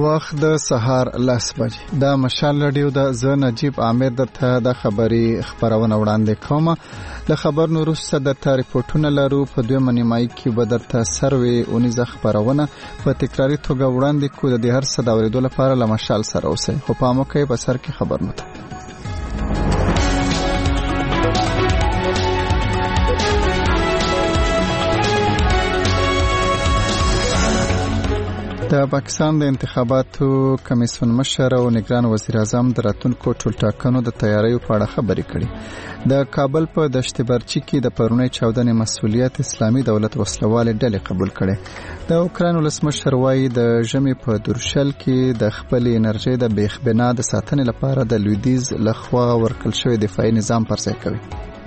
وخت د سهار 10 بجې دا مشال رادیو د ز نجیب عامر ته د خبري خبرونه وړاندې کوم. له خبر نور وروسته د ریپورتونو لرو په دوه منیمای کې به درته سروي اونیزه خبرونه په تکراری توګه وړاندې کو. د هر څه د اوریدو لپاره له مشال سره اوسئ، خو په مو کې په سر کې خبرونه ته. د پاکستان د انتخاباتو کمیسیون مشر او نگران وزیر اعظم د راتلونکو ټولټاکنو د تیاریو په اړه خبرې کړې. د کابل په دشت برچی کې د پرونی چاودنې مسؤلیت اسلامي دولت وسلواله ډلې قبول کړي. د اوکراین ولسمشر وايي د ژمي په دورشل کې د خپل انرژي د بیخبنا د ساتنې لپاره د لویدیز لخوا ورکړل شوی دفاعي نظام پرځای کوي.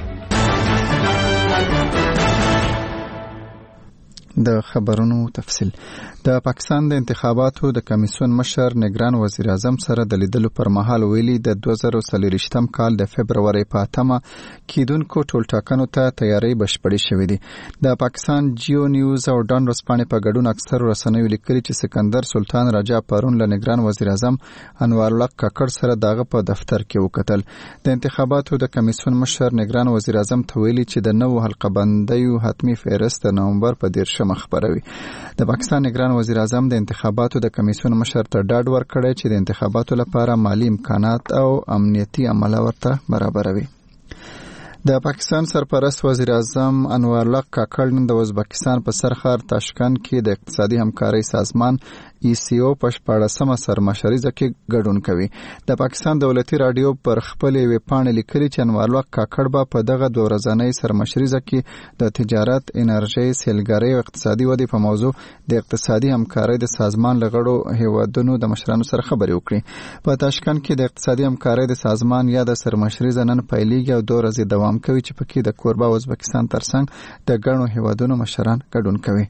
د خبرونو تفصیل. د پاکستان د انتخاباتو د کمیسیون مشر نگران وزیر اعظم سره د لیدلو پر مهال ویلي د 2023م کال د فبرवरी په 8مه کېدونکو ټولټاکنو ته تیاری بشپړې شوې دي. د پاکستان جیو نیوز او ډان ورځپاڼې په ګډون اکثر رسنیو لیکلي چې سکندر سلطان رجا پرون له نگران وزیر اعظم انوار الله کاکړ سره دغه په دفتر کې وکتل. د انتخاباتو د کمیسیون مشر نگران وزیر اعظم ته ویلي چې د نوو حلقه بندیو حتمی فهرست د نومبر په 10 خبروي. د پاکستان نگران وزیر اعظم د انتخاباتو د کمیسیون مشر ته ډاډ ورکړی چې د انتخاباتو لپاره مالی امکانات او امنیتي عمله ورته برابروي. د پاکستان سرپرست وزیر اعظم انوار الله کاکړ نن د ازبکستان په سرخار تاشکند کې د اقتصادي همکارۍ سازمان ECO په 14مه سرمشریزه کې ګډون کوي. د پاکستان دولتي رادیو پر خپل ویبپاڼه لیکلي چې انوار الله کاکړ به په دغه دوه ورځنۍ سرمشریزه کې د تجارت، انرژي، سیلګرۍ او اقتصادي ودې په موضوع د اقتصادي همکارۍ د سازمان لغړو هیوادونو د مشرانو سره خبرې وکړي. په تاشکند کې د اقتصادي همکارۍ د سازمان یا د سرمشریزه نن پیلېږي او 2 ورځې دوام کوي چې پکې د کوربه ازبکستان ترڅنګ د ګڼو هیوادونو مشران ګډون کوي.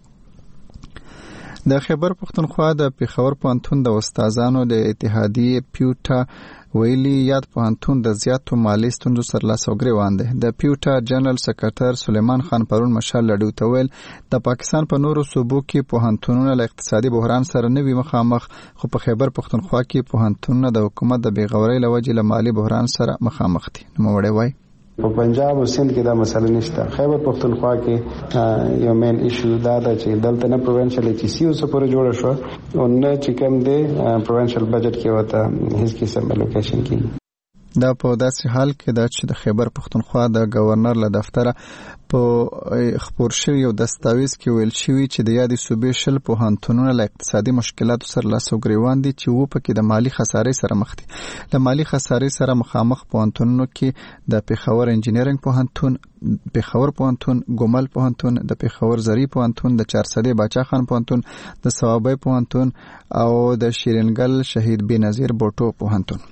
د خیبر پختونخوا د پیښور پوهنتون د استادانو د اتحادیې پیوټا ویلي یاد پوهنتون د زیاتو مالي ستونزو سره لاس او ګریوان دی. د پیوټا جنرال سکرټر سلیمان خان پرون مشال لډیو ته ویل د پاکستان په نورو صوبو کې پوهنتونونه له اقتصادي بحران سره نه وي مخامخ، خو په خیبر پختونخوا کې پوهنتونونه د حکومت د بیغورۍ له وجې له مالي بحران سره مخامخ دي. نوموړی وایي په پنجاب او سند کې دا مسله نشته. خیبر پختونخوا کې یو مین ایشو دا ده چې دلته نه پروینشل HCO سره جوړ شو او نه چې کوم دی پروینشل بجټ کې وته هیڅ قسم الوکیشن کیږي. دا په داسې حال کې دا چې د خیبر پختونخوا د گورنر له دفتره په خبر شوی یو دستاویز کې ویل شوی چې د یادې صوبې شل پوهنتونونه له اقتصادي مشکلاتو سره لاس او ګریوان دي چې و پکې د مالی خسارې سره مخ دي. د مالی خسارې سره مخامخ پوهنتونونو کې د پیښور انجینرینګ پوهنتون، پیښور پوهنتون، ګومل پوهنتون، د پیښور زری پوهنتون، د چارسدې باچا خان پوهنتون، د ثوابی پوهنتون او د شیرینګل شهید بنظیر بوټو پوهنتون.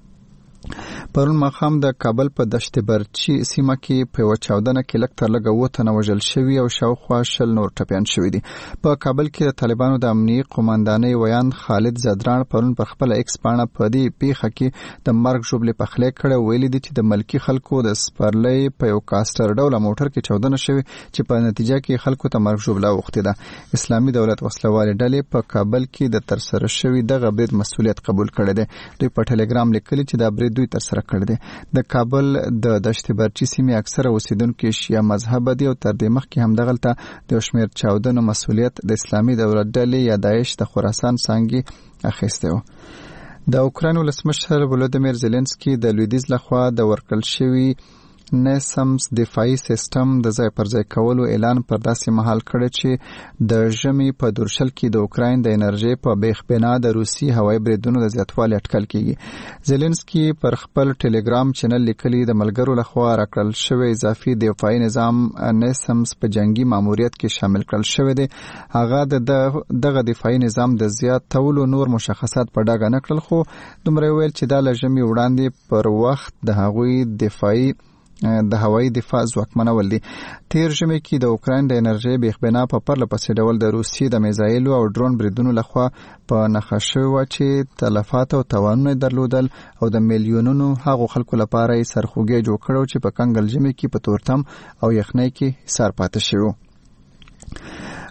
پرون ماښام د کابل په دشت برچی سیمه کې په یوه چاودنه کې لږ تر لږه 7 تنه وژل شوي او شاوخوا 60 نور ټپیان شوي دي. په کابل کې د طالبانو د امنیي قوماندانۍ ویان خالد زدران پرون پر خپل ایکس پاڼه په دې پیښه کې د مرګ ژوبلې پخلی کړی. ویلي دي چې د ملکي خلکو د سپرلۍ په یو کاستر ډوله موټر کې چاودنه شوې چې په نتیجه کې خلکو ته مرګ ژوبله اوښتې ده. اسلامي دولت وسلوالې ډلې په کابل کې د ترسره شوي دغه برید مسؤلیت قبول کړی دی. دوی په ټلګرام لیکلي چې دا برید دوی ترسره کړی دی. د کابل د دشت برچی سیمې اکثره اوسیدونکو شیعه مذهب دي او تر دې مخکې هم دغلته د شمیر چاودنو مسؤلیت د اسلامي دولت ډلې یا داعش د خراسان څنګه اخیسته و. د اوکراین ولسمشر ولودیمیر زيلنسکي د لویدیز لخوا د ورکړل شوی نسمز دفاعي سیستم د ځای پر ځای کولو اعلان پر داسې مهال کړی چې د ژمي په دورشل کې د اوکراین د انرژي په بیخ بنا د روسي هوایي بریدونو د زیاتوالي اټکل کیږي. زيلنسکي پر خپل ټلګرام چینل لیکلي د ملګرو لخوا راکړل شوی اضافي دفاعي نظام نسمز په جنگي ماموریت کې شامل کړل شوی دی. هغه دغه دفاعي نظام د زیاتولو نور مشخصات په ډاګه نه کړل، خو دومره ویل چې دا له ژمي وړاندې پر وخت د هغوی دفاعي د هوایي دفاع ځواکمنول دي. تیر ژمي کې د اوکراین د انرژي بیخبنا په پرله پسې ډول د روسیې د میزایلو او ډرون بریدونو لخوا په نښه شوې وه چې تلفات او تاوانونه درلودل او د میلیونونو هغو خلکو لپاره یې سرخوږی جوړ کړی چې په کنګل ژمي کې په تورتم او یخنۍ کې حصار پاتې شوی.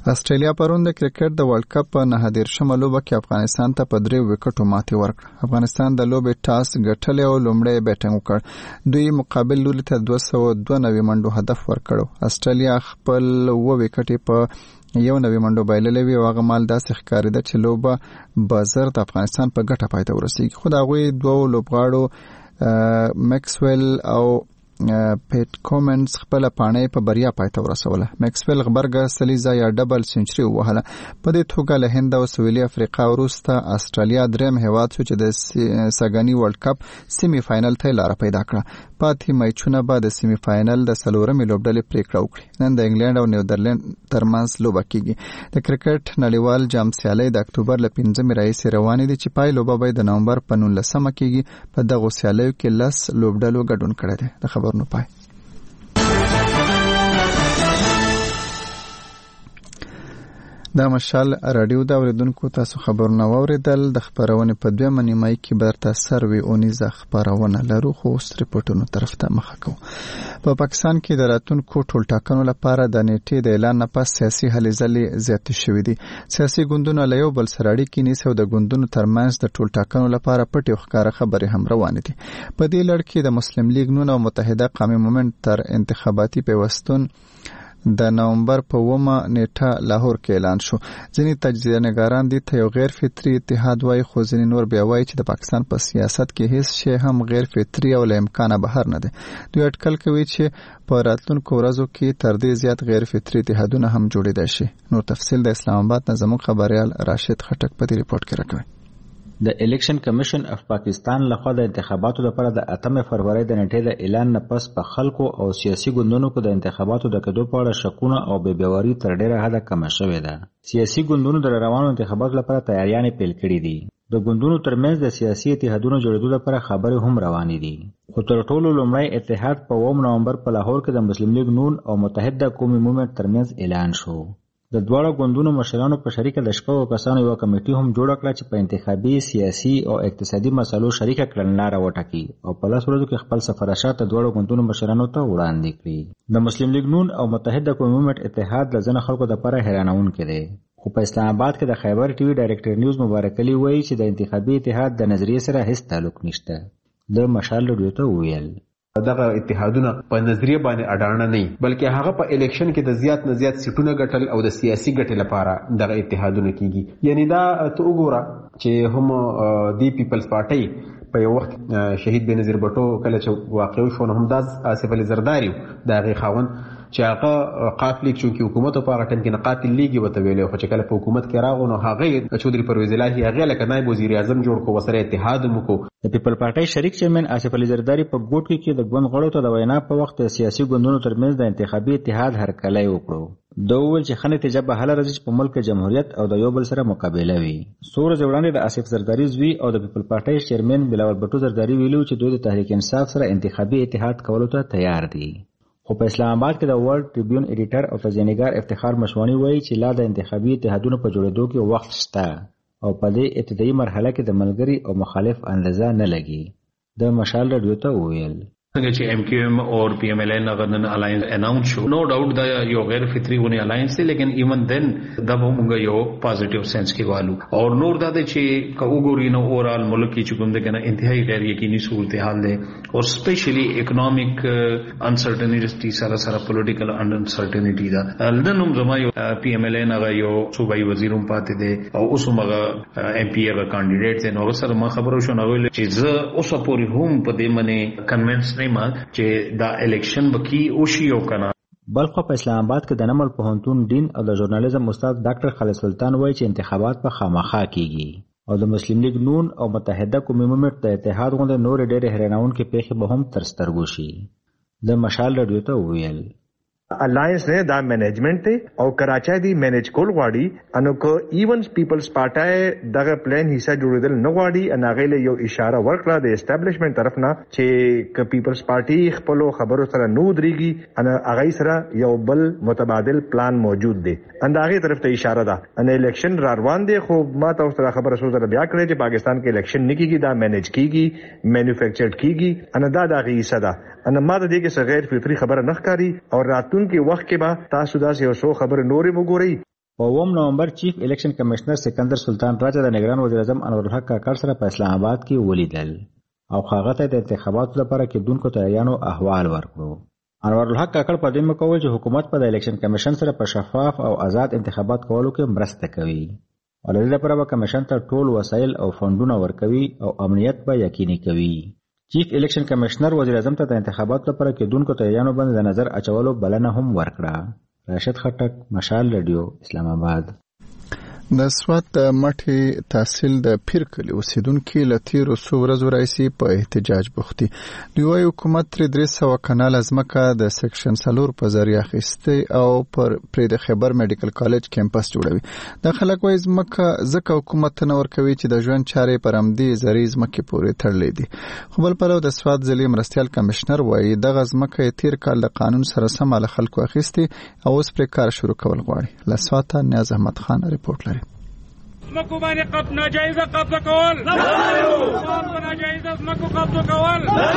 استرالیا پرون د کرکټ د ورلد کپ په 19 لوبه کې افغانستان ته په 3 وکټو ماتې ورکړه. افغانستان د لوبې ټاس ګټلی او لومړی بیټینګ وکړ. دوی مقابل لوري ته 292 منډو هدف ورکړو. استرالیا خپل 2 وکټې په یو نوی منډو بایللې وي او هغه مال داسې ښکارېده چې لوبه بازار د افغانستان په ګټه پای ته ورسېږي. خو د هغوی 2 لوبغاړو میکسویل او پیټ کومنز خپل پاڼې په بریا پای ته ورسوله. میکسویل غبرګ سلیزا یا ډبل سنچري ووهله. په دې توګه له هند او سویلي افریقا وروسته استرالیا دریم هیواد شو چې د ساګانی ورلد کپ سیمی فائنل ته لار پیدا کړه. پاتې میچونه به د سیمی فائنل د 4مې لوبډلې پریکړه وکړي. نن د انګلند او نیدرلند ترمنځ لوبه کیږي. د کرکټ نړیوال جام سیالي د اکتوبر له 15 راهیسې روانې دي چې پای لوبه به د نومبر په 19 کېږي. په دغه سیالیو کې 10 لوبډلو ګډون کړی دی. د خبرونو پای. دا مشال رادیو دا اوریدونکو تاسو خبرونه واوریدل. د خبرونه په 2 نیمای کې برته سروي اونیزه خبرونه لرو خو اوس ریپورتونو طرف ته مخه کوو. په پاکستان کې د راتلونکو ټولټاکنو لپاره د نیټې د اعلان نه پس سیاسي هلې ځلې زیاتې شوې دي. سیاسي ګوندونه له یو بل سره اړیکې نیسي او د ګوندونو ترمنځ د ټولټاکنو لپاره پټې او ښکاره خبرې هم روانې دي. په دې لړ کې د مسلم لیگ نون او متحده قومي مومنت تر انتخاباتي پیوستون د نومبر په 1 نیټه لاهور کې اعلان شو. ځینې تجزیه نگاران دي ته یو غیر فطري اتحاد وایي، خو ځینې نور بیا وایي چې د پاکستان په سیاست کې هیڅ شی هم غیر فطري او له امکانه بهر نه دی. دوی اټکل کوي چې په راتلونکو ورځو کې تر دې زیات غیر فطري اتحادونه هم جوړېدای شي. نور تفصیل د اسلام آباد نه زموږ خبريال راشد خټک په دې ریپورت کې راکوي. د الیکشن کمیشن اف پاکستان لخوا د انتخاباتو لپاره د 8 فروری د نیټې د اعلان نه پس په خلکو او سیاسي ګوندونو کې د انتخاباتو د کېدو په اړه شکونه او بې باوري تر ډیره حده کمه شوې ده. سیاسي ګوندونو د روانو انتخاباتو لپاره تیاریانې پیل کړې دي. د ګوندونو ترمنځ د سیاسي اتحادونو جوړېدو لپاره خبرې هم روانې دي. خو تر ټولو لومړی اتحاد په 1 نومبر په لاهور کې د مسلم لیگ نون او متحده قومي مومنت ترمنځ اعلان شو. د دواړو ګوندونو مشرانو په شریکه د شپږو کسانو یو کمیټي هم جوړ کړه چې په انتخابي، سیاسي او اقتصادي مسلو شریکه کړنلاره وټاکي او په 10 ورځو کې خپل سفارشات د دواړو ګوندونو مشرانو ته وړاندې کړي. د مسلم لیگ نون او متحده قومي مومنت اتحاد د ځینو خلکو لپاره حیرانونکی دی. خو په اسلام آباد کې د خیبر ټي وي ډایرکټر نیوز مبارک علي وایي چې د انتخابي اتحاد د نظریې سره هیڅ تعلق نشته. د مشال رادیو ته وویل دغه اتحادونه په نظریه باندې اډانه نه، بلکې هغه په الیکشن کې د زیات نه زیات سیټونه ګټل او د سیاسي ګټې لپاره دغه اتحادونه کیږي. یعنی دا ته وګوره چې هم دی پیپلز پارټي په یو وخت شهید بنظیر بټو کله چې واقع شو نو هم د آصف علي زرداری دغه خاون چې هغه قاتل لیگ چې حکومت په هغه ټیم کې نه قاتل لیگ وته ویلې، خو چې کله په حکومت کې راغو نو هغه چودري پرویز الهي هغه لکه نائب وزیر اعظم جوړ کو وسره اتحاد مو کو. د پیپل پارټي شریک چیرمن آصف علي زرداری په ګوټ کې د ګوند غړو ته د وینا په وخت سیاسي ګوندونو ترمنځ د انتخابي اتحاد هرکلی وکړو. دا ویل چې خنه نتیجه به هله راځي چې په ملک جمهوریت او د یو بل سره مقابله وي. سور ځوړاندې د آصف زرداری زوی او د پیپل پارټي چیرمن بلاول بټو زرداری ویلو چې دوی د تحریک انصاف سره انتخابي اتحاد کولو ته تیار دي. خو په اسلام آباد کې د ورلد ټریبیون ایډیټر او تجزیه‌نګار افتخار مشوانی وایي چې لا د انتخابي اتحادونو په جوړېدو کې وخت شته او په دې ابتدایي مرحله کې د ملګری او مخالف اندازه نه لګي. د مشال رادیو ته وویل څنګه چې ایم کیو ایم او پی ایم ایل ان غنن الاینس اناونس شو، نو ډاوټ دا یو غیر فطری ونی الاینس دی، لیکن ایون دین دا موږ یو پازیټیو سنس کې والو او نور دا چې کوګوري نو اورال ملک کې چې کوم د کنه انتهایی غیر یقیني صورتحال دی او سپیشلی اکونومیک انسرټینټی سره سره پولیټیکل انسرټینټی دا لدنوم زما یو پی ایم ایل ان هغه یو صوبایي وزیروم پاتې دی او اوس هغه ایم پی هغه کاندیډیټ دی. نو سره ما خبرو شو نو چې زه اوس پوری هم په دې منه کنوینس چې دا الیکشن بکی اوشي او کنه. بلخ په اسلام آباد کې د نمل پوهنتون ډین او د ژورنالیزم استاد ډاکټر خالد سلطان وایي چې انتخابات په خامخا کیږي او د مسلم لیگ نون او متحده قومي مومنت د اتحاد غونډې نور ډېر حیرانونکې پیښې به هم تر سترګو شي. د مشال رادیو ته وویل الاینس نه دا مینجمنٹ ته او کراچۍ دی مینج کول غواړي انو کو ایونز پیپلز پارټای دغه پلان حصہ جوړیدل نه غواړي ان هغه له یو اشاره ورکړه د اسټابلیشمنت طرف نه چې ک پیپلز پارټي خپل خبرو سره نو دريږي ان هغه سره یو بل متبادل پلان موجود دی ان هغه طرف ته اشاره ده ان الیکشن را روان دي. خو ما تاسو سره خبره سوزه بیا کړې چې پاکستان کې الیکشن نه کیږي، دا مینج کیږي، مینوفیکچرډ کیږي ان دا دغه حصہ ده ان ما د دې کې غیر فطری خبره نه ښکاری او راتون کې وخت کې به تاسو دا یو څو خبره نورې وګورئ. په 9 نومبر چیف الیکشن کمشنر سکندر سلطان راجا د نگران وزیر اعظم انور الحق کاکړ سره په اسلام آباد کې ولیدل او هغه ته د انتخاباتو لپاره کېدونکو تیاریانو احوال ورکړو. انور الحق کاکړ په دې مکول چې حکومت په د الیکشن کمیشن سره په شفاف او آزاد انتخابات کولو کې مرسته کوي او د دې لپاره به کمیشن ته ټول وسایل او فندونه ورکوي او امنیت به یقیني کوي. چیف الیکشن کمشنر وزیر اعظم ته د انتخاباتو لپاره کېدونکو تیاریانو باندې د نظر اچولو بلنه هم ورکړه. راشد خټک، مشال رادیو، اسلام آباد. د سوات د مټي تحصیل د پیر کلی اوسیدونکو له تیرو څو ورځو راځي په احتجاج بوختي. لوی حکومت 300 کنال ازمکه د سیکشن 4 په ذریعہ اخیسته او پر د خیبر میډیکل کالج کیمپس جوړوي. د خلک وایي ازمکه ځکه حکومت نه ورکوي چې د ژوند چارې پر امدي ذریعہ ازمکه پورې تړلې دي. خو بل پلو د سوات ضلع مرستيال کمشنر وایي د ازمکه تیر کال د قانون سره سم له خلکو اخیسته او اوس پر کار شروع کول غواړي. له سوات نیاز احمد خان ریپورت لري. زمکو باندې ناجایزه قبضه کول ناجایزه زمکو قبضه کول.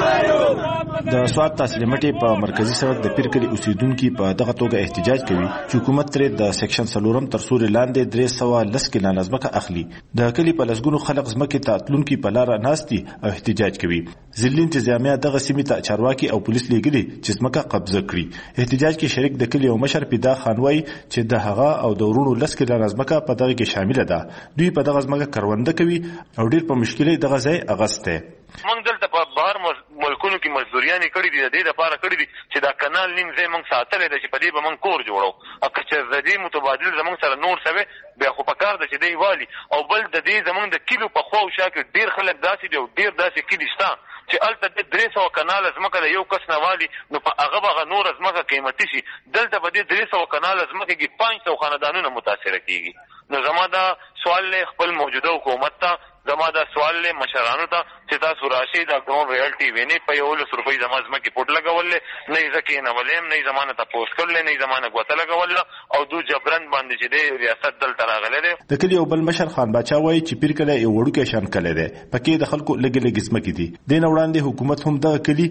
د سوات تحصیل مټي په مرکزی سړک د پیر کلی اوسیدونکو په دغه توګه احتجاج کوي چې حکومت تر د سیکشن 4 تر سوري لاندې 310 کنال ازمکه اخلي. د کلی په لسګونو خلک زمکه تاتلونکو په لار ناشتي او احتجاج کوي. ځلې انتظامیه دغه سیمه ته چارواکي او پولیس لګلي چې زمکه قبضه کړي. احتجاج کې شریک د کلی او مشر پیدا خانوي چې د هغه او د ورونو لس کنال ازمکه په دغه کې شامل ده. دوی په دغه ځمکه کرونده کوي او ډیر په مشکلې دغه ځای اغسته. موږ دلته په بهر ملکونو کې مزدوریانې کړې دي، د دې لپاره کړې دي چې دا کانال نیم ځای موږ ساتلی دی چې په دې به موږ کور جوړو. او که چې د دې متبادل زموږ سره نور سوی بیا خو په کار ده چې دی والي. او بل د دې زموږ د کلیو په خوا او شا کې ډېر خلک داسې دي او ډېر داسې کلي شته چې هلته د 300 کنال ځمکه د یو کس نه والي، نو په هغه به نور ځمکه قیمتي شي. دلته به د 300 کنال ځمکې کې 500 خاندانونه متاثره کېږي. نو زما دا سوال له خپل موجوده حکومت ته، زما دا سوال له مشرانو ته چې تاسو راشي دا ګراوند ریالټي ویني په 100 روپۍ زما ځمکې پټ لګول نه ځکه نه ولیم نه زمانه تاسو کړل نه زمانه غوته لګول او دو جبرن باندې چې د ریاست دلته راغله ده. د کلی او بل مشر خان باچا وایي چې پیر کله یو وړو کې شان کله ده پکې د خلکو لګلې ځمکې دي. د نه وړاندې حکومت هم د کلی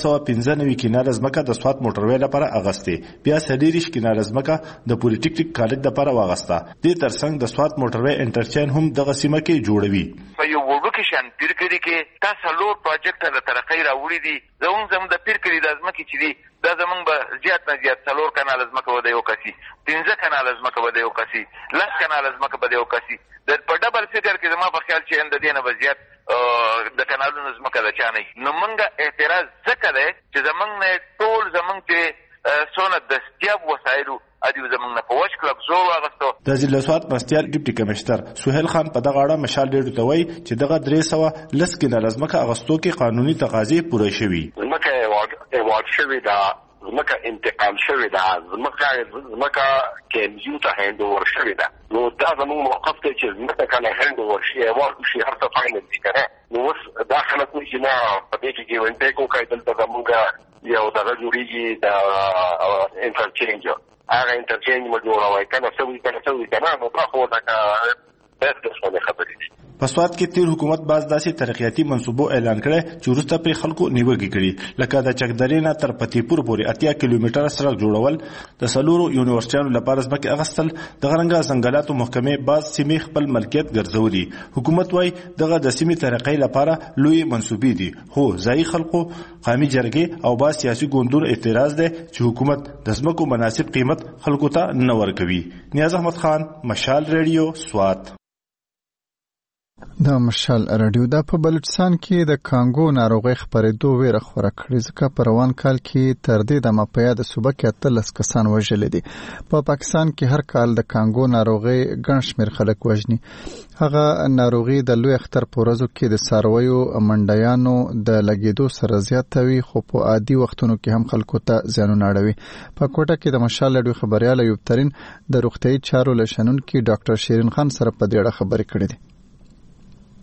295 کنال ځمکه د سوات موټروي لپاره اغسته، بیا 30 کنال ځمکه د پولیټیکنیک کالج لپاره واغسته. د ترڅنګ د سوات موټروي انټرچین هم دغه سیمه کې جوړوي. په یو وړو کې شان پیر کلی کې تاسو لور پروجیکټ د ترقۍ راوړي دي. زموږ د پیر کلی د ځمکې چې دي دا زمونږ به زیات نه زیات 4 کنال ځمکه وده یو کسي، 15 کنال ځمکه وده یو کسي، 10 کنال ځمکه وده یو کسي. د په ډبل فکر کې زما په خیال چې اند دینه به زیات د کنالونو ځمکه د چا نه. نو موږ اعتراض ځکه دی چې زمونږ نه ټول زمونږ چې څونه دستیاب وسایلو ادي زمونږ نه په وښ کلب زو واغستو. د ضلع سوات مرستيال ډیپټي کمشنر سہیل خان په دغه اړه مشال ډېر توي چې دغه 310 کنال ځمکه اغستو کې قانوني تقاضې پوره شوي. ځمکه ایوارډ شوی دا، ځمکه انتقال شوی دا، ځمکه کېمزیو ته هند اور شوی دا. نو دا زموږ موقف دی چې ځمکه کله هند اور شي ایوارډ شي هر څه فاینل دي کنه. نو اوس دا خلک چې نه په دې کې ونټه کو کایدل ته زموږ یو دغه جوړیږي دا انټرچینج هغه انټرچینج مو جوړوي کنه څه وي کنه نو په خو دا څه خبرې دي. په سوات کې تیر حکومت باز داسې ترقیاتي منصوبو اعلان کړي چې وروسته پر خلکو نیوګي کړي، لکه د چکدرې نه تر پتی پور پورې 80 کیلومتره سړک جوړول، د سلورو یونیورسيټانو لپاره ځمکې اغستل، د غرنګا ځنګلاتو محکمې باز سیمې خپل ملکیت ګرځولي. حکومت وايي دغه د سیمې ترقۍ لپاره لوی منصوبې دي، خو ځای خلکو قومي جرګې او با سیاسي ګوندونو اعتراض دی چې حکومت د ځمکو مناسب قیمت خلکو ته نه ورکوي. نیاز احمد خان، مشال ریډیو، سوات. دا مشال رادیو. دا په بلوچستان کې د کانګو ناروغي خبرېدو ویره خوره کړې، ځکه په روان کال کې تر دې دمه په یاد صوبه کې 13 کسان وژل دي. په پاکستان کې هر کال د کانګو ناروغي ګڼ شمېر خلک وژني. هغه ناروغي د لوی اختر په ورځو کې د څارویو منډیانو د لګېدو سره زیاته وي، خو په عادي وختونو کې هم خلکو ته زیانونه اړوي. په کوټه کې د مشال رادیو خبريال ایوب ترین د روغتیايي چارو لشنونکي ډاکټر شیرین خان سره په دې اړه خبرې کړې دي.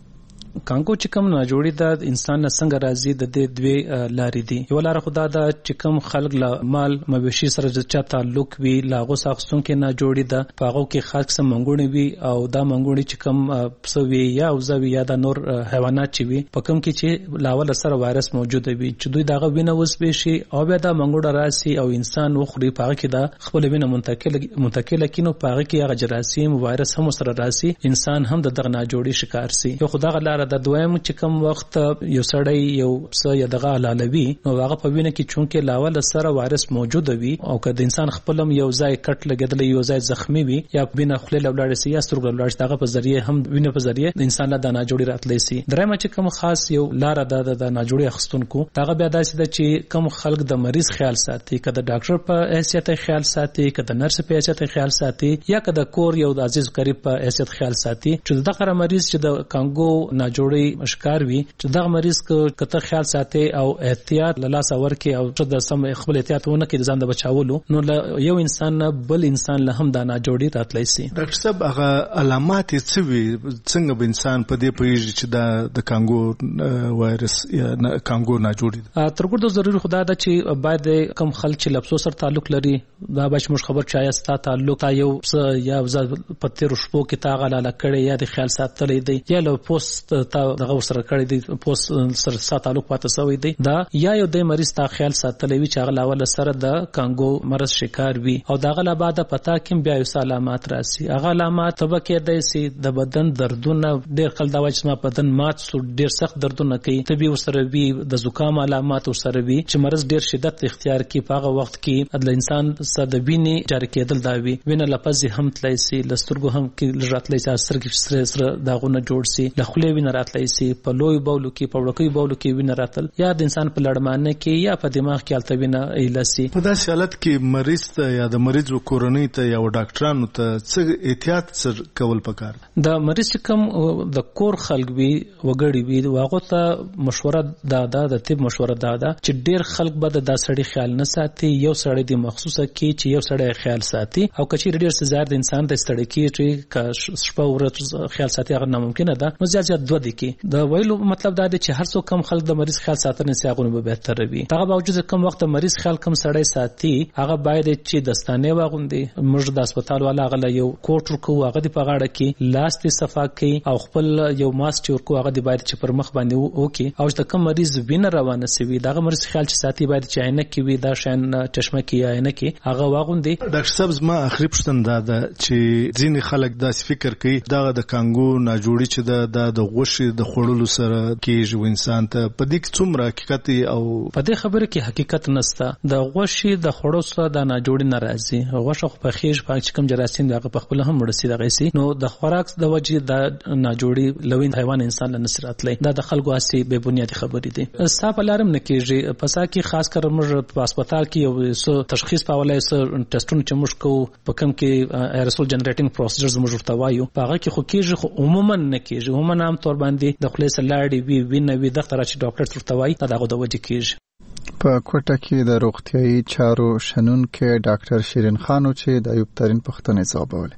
کانګو چې کوم ناجوړي د انسان نه څنګه راځي د دې دوی لارې دي. یو لار خدا دا چې کوم خلک له مال مویشي سره چې تعلق وي لاغو ساختون کې ناجوړي ده پاغو کې خاص قسم منګونی وي او دا منګونی چې کوم پسوي یا اوزوي یا د نور حیوانات چې وي په کوم کې چې لاول سره وایرس موجود وي چې دوی داغه وینه وسبي شي او بیا دا منګوړه راسي او انسان وخوري پاغه کې دا خپل وینه منتقل کینو پاغه کې هغه جراثیم وایرس هم سره راسي انسان هم د دغه ناجوړي شکار سي. یو خدای غلاره د دویم چې کوم وخت یو سړی یو څه یا دغه علالوي نو هغه په وینه کې چونکه لاول سره وایرس موجود وي او که د انسان خپلم یو ځای کټ لګیدل یو ځای زخمی وي یا وینه خپل لاړ سي یا سترګ لاړ دغه په ذریعہ هم وینه په ذریعہ د انسان له ناجوړي راتلی سي. درېم چې کوم خاص یو لار د ناجوړي اخستونکو دغه بیا داسې د چې کوم خلک د مریض خیال ساتي کده ډاکټر په حیثیت خیال ساتي کده نرس په حیثیت خیال ساتي یا کده کور یو د عزیز قریب په حیثیت خیال ساتي چې دغه مریض چې د کانګو ناجوړي مشکار وي چې دغه مریض کته خیال ساتي او احتیاط له لاس ورکي او چې د سم خپل احتیاطونه کې ځان د بچاولو نو یو انسان بل انسان له هم د ناجوړي راتلی سي. ډاکټر صاحب هغه علامات څه وي څنګه به انسان په دې پیږي چې د کانګو وایرس یا کانګو ناجوړي ترګورد ضروري خدا دا چې باید کم خلک چې لپسو سره تعلق لري دا به مش خبر چا یستا تعلق یو یا پتیر شپو کې تا غلاله کړي یا د خیال ساتلې دی یا له پوسټ تا دغه سره کړي دی پوسټ سره تعلق پاتې سوی دی دا یا یو د مریض تا خیال ساتلې وی چې هغه لاول سره د کانګو مرض شکار وي او دغه لا بعد پتا کوم بیا یو علامات راسي هغه علامات تبکه دی سي د بدن دردونه ډېر خل دا وایي چې بدن مات سو ډېر سخت دردونه کوي طبي سره وي د زکام علامات سره وي چې مرض ډېر شدت اختیار کوي په هغه وخت کې د انسان صدبینی جاری کېدل دا وي وینه لپس هم تلای سي لسترګو هم کې راتلای سي سره سره داغونه جوړ سي لخلې وینه راتلای سي په لوی بولو کې په وړکې بولو کې وینه راتل یا د انسان په لړمانه کې یا په دماغ کې الته وینه ایلسي. په داسې حالت کې مریض ته یا د مریض کورنۍ ته یا ډاکټرانو ته څه احتیاط سره کول پکار د مریض کوم د کور خلک وي وګړي وي واغه ته مشوره د طب مشوره چې ډېر خلک به د سړي خیال نه ساتي یو سړی د مخصوصه کې چې یو سړی خیال ساتي او کچې ډېر سزار د انسان د ستړي کې چې شپه ورځ خیال ساتي هغه ناممکن ده نو زیات دوه دي کې د ویلو مطلب دا دی چې هر څو کم خلک د مریض خیال ساتنه سیاغونه به بهتر وي. هغه باوجود کم وخت مریض خیال کم سړی ساتي هغه باید چې دستانه واغوندي موږ د هسپتال والا غل یو کوټ ورکو هغه د پغاړه کې لاس ته صفا کوي او خپل یو ماسک ورکو هغه د باید چې پر مخ باندې وکي او چې کم مریض وینه روانه سوي دغه مریض خیال چې ساتي باید چې عینه کې وي دا شان چشمه کې عینه کې هغه واغوندي. ډاکټر صاحب زما اخري پوښتنه ده چې ځینې خلک دا فکر کوي دغه د کانګو ناجوړي چې د غوښې د خوړلو سره کېږي انسان ته په دې کې څومره حقیقت او په دې خبره کې حقیقت نشته. د غوښې د خوړو سره د ناجوړي ناراضي غوښه خو په خېج پاک کوم جراثیم دغه په خپل هم ورسي دغه سي نو د خوراک د وجې د ناجوړي لوین حیوان انسان له نصرت لای دا د خلکو اسی به بنیادی خبرې دي صاحب الارم نه کېږي پسا کې خاص کر موږ په هسپتال کې یو څه تشخیص پاولای څه ټیسټونه چې موږ کوو په کوم کې ایرسول جنریټینګ پروسیجرز موږ ورته وایو په هغه کې خو کېږي خو عموما نه کېږي عموما عام طور باندې د خپل سلاړي وی وینه وی دغه چې ډاکټر ورته وایي دا دغه د وجې کېږي. په کوټه کې د روغتيایي چارو شنونکو ډاکټر شیرین خانو چې د ایوب ترين پښتنې ځوابول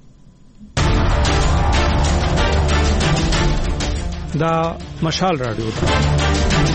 دا مشال رادیو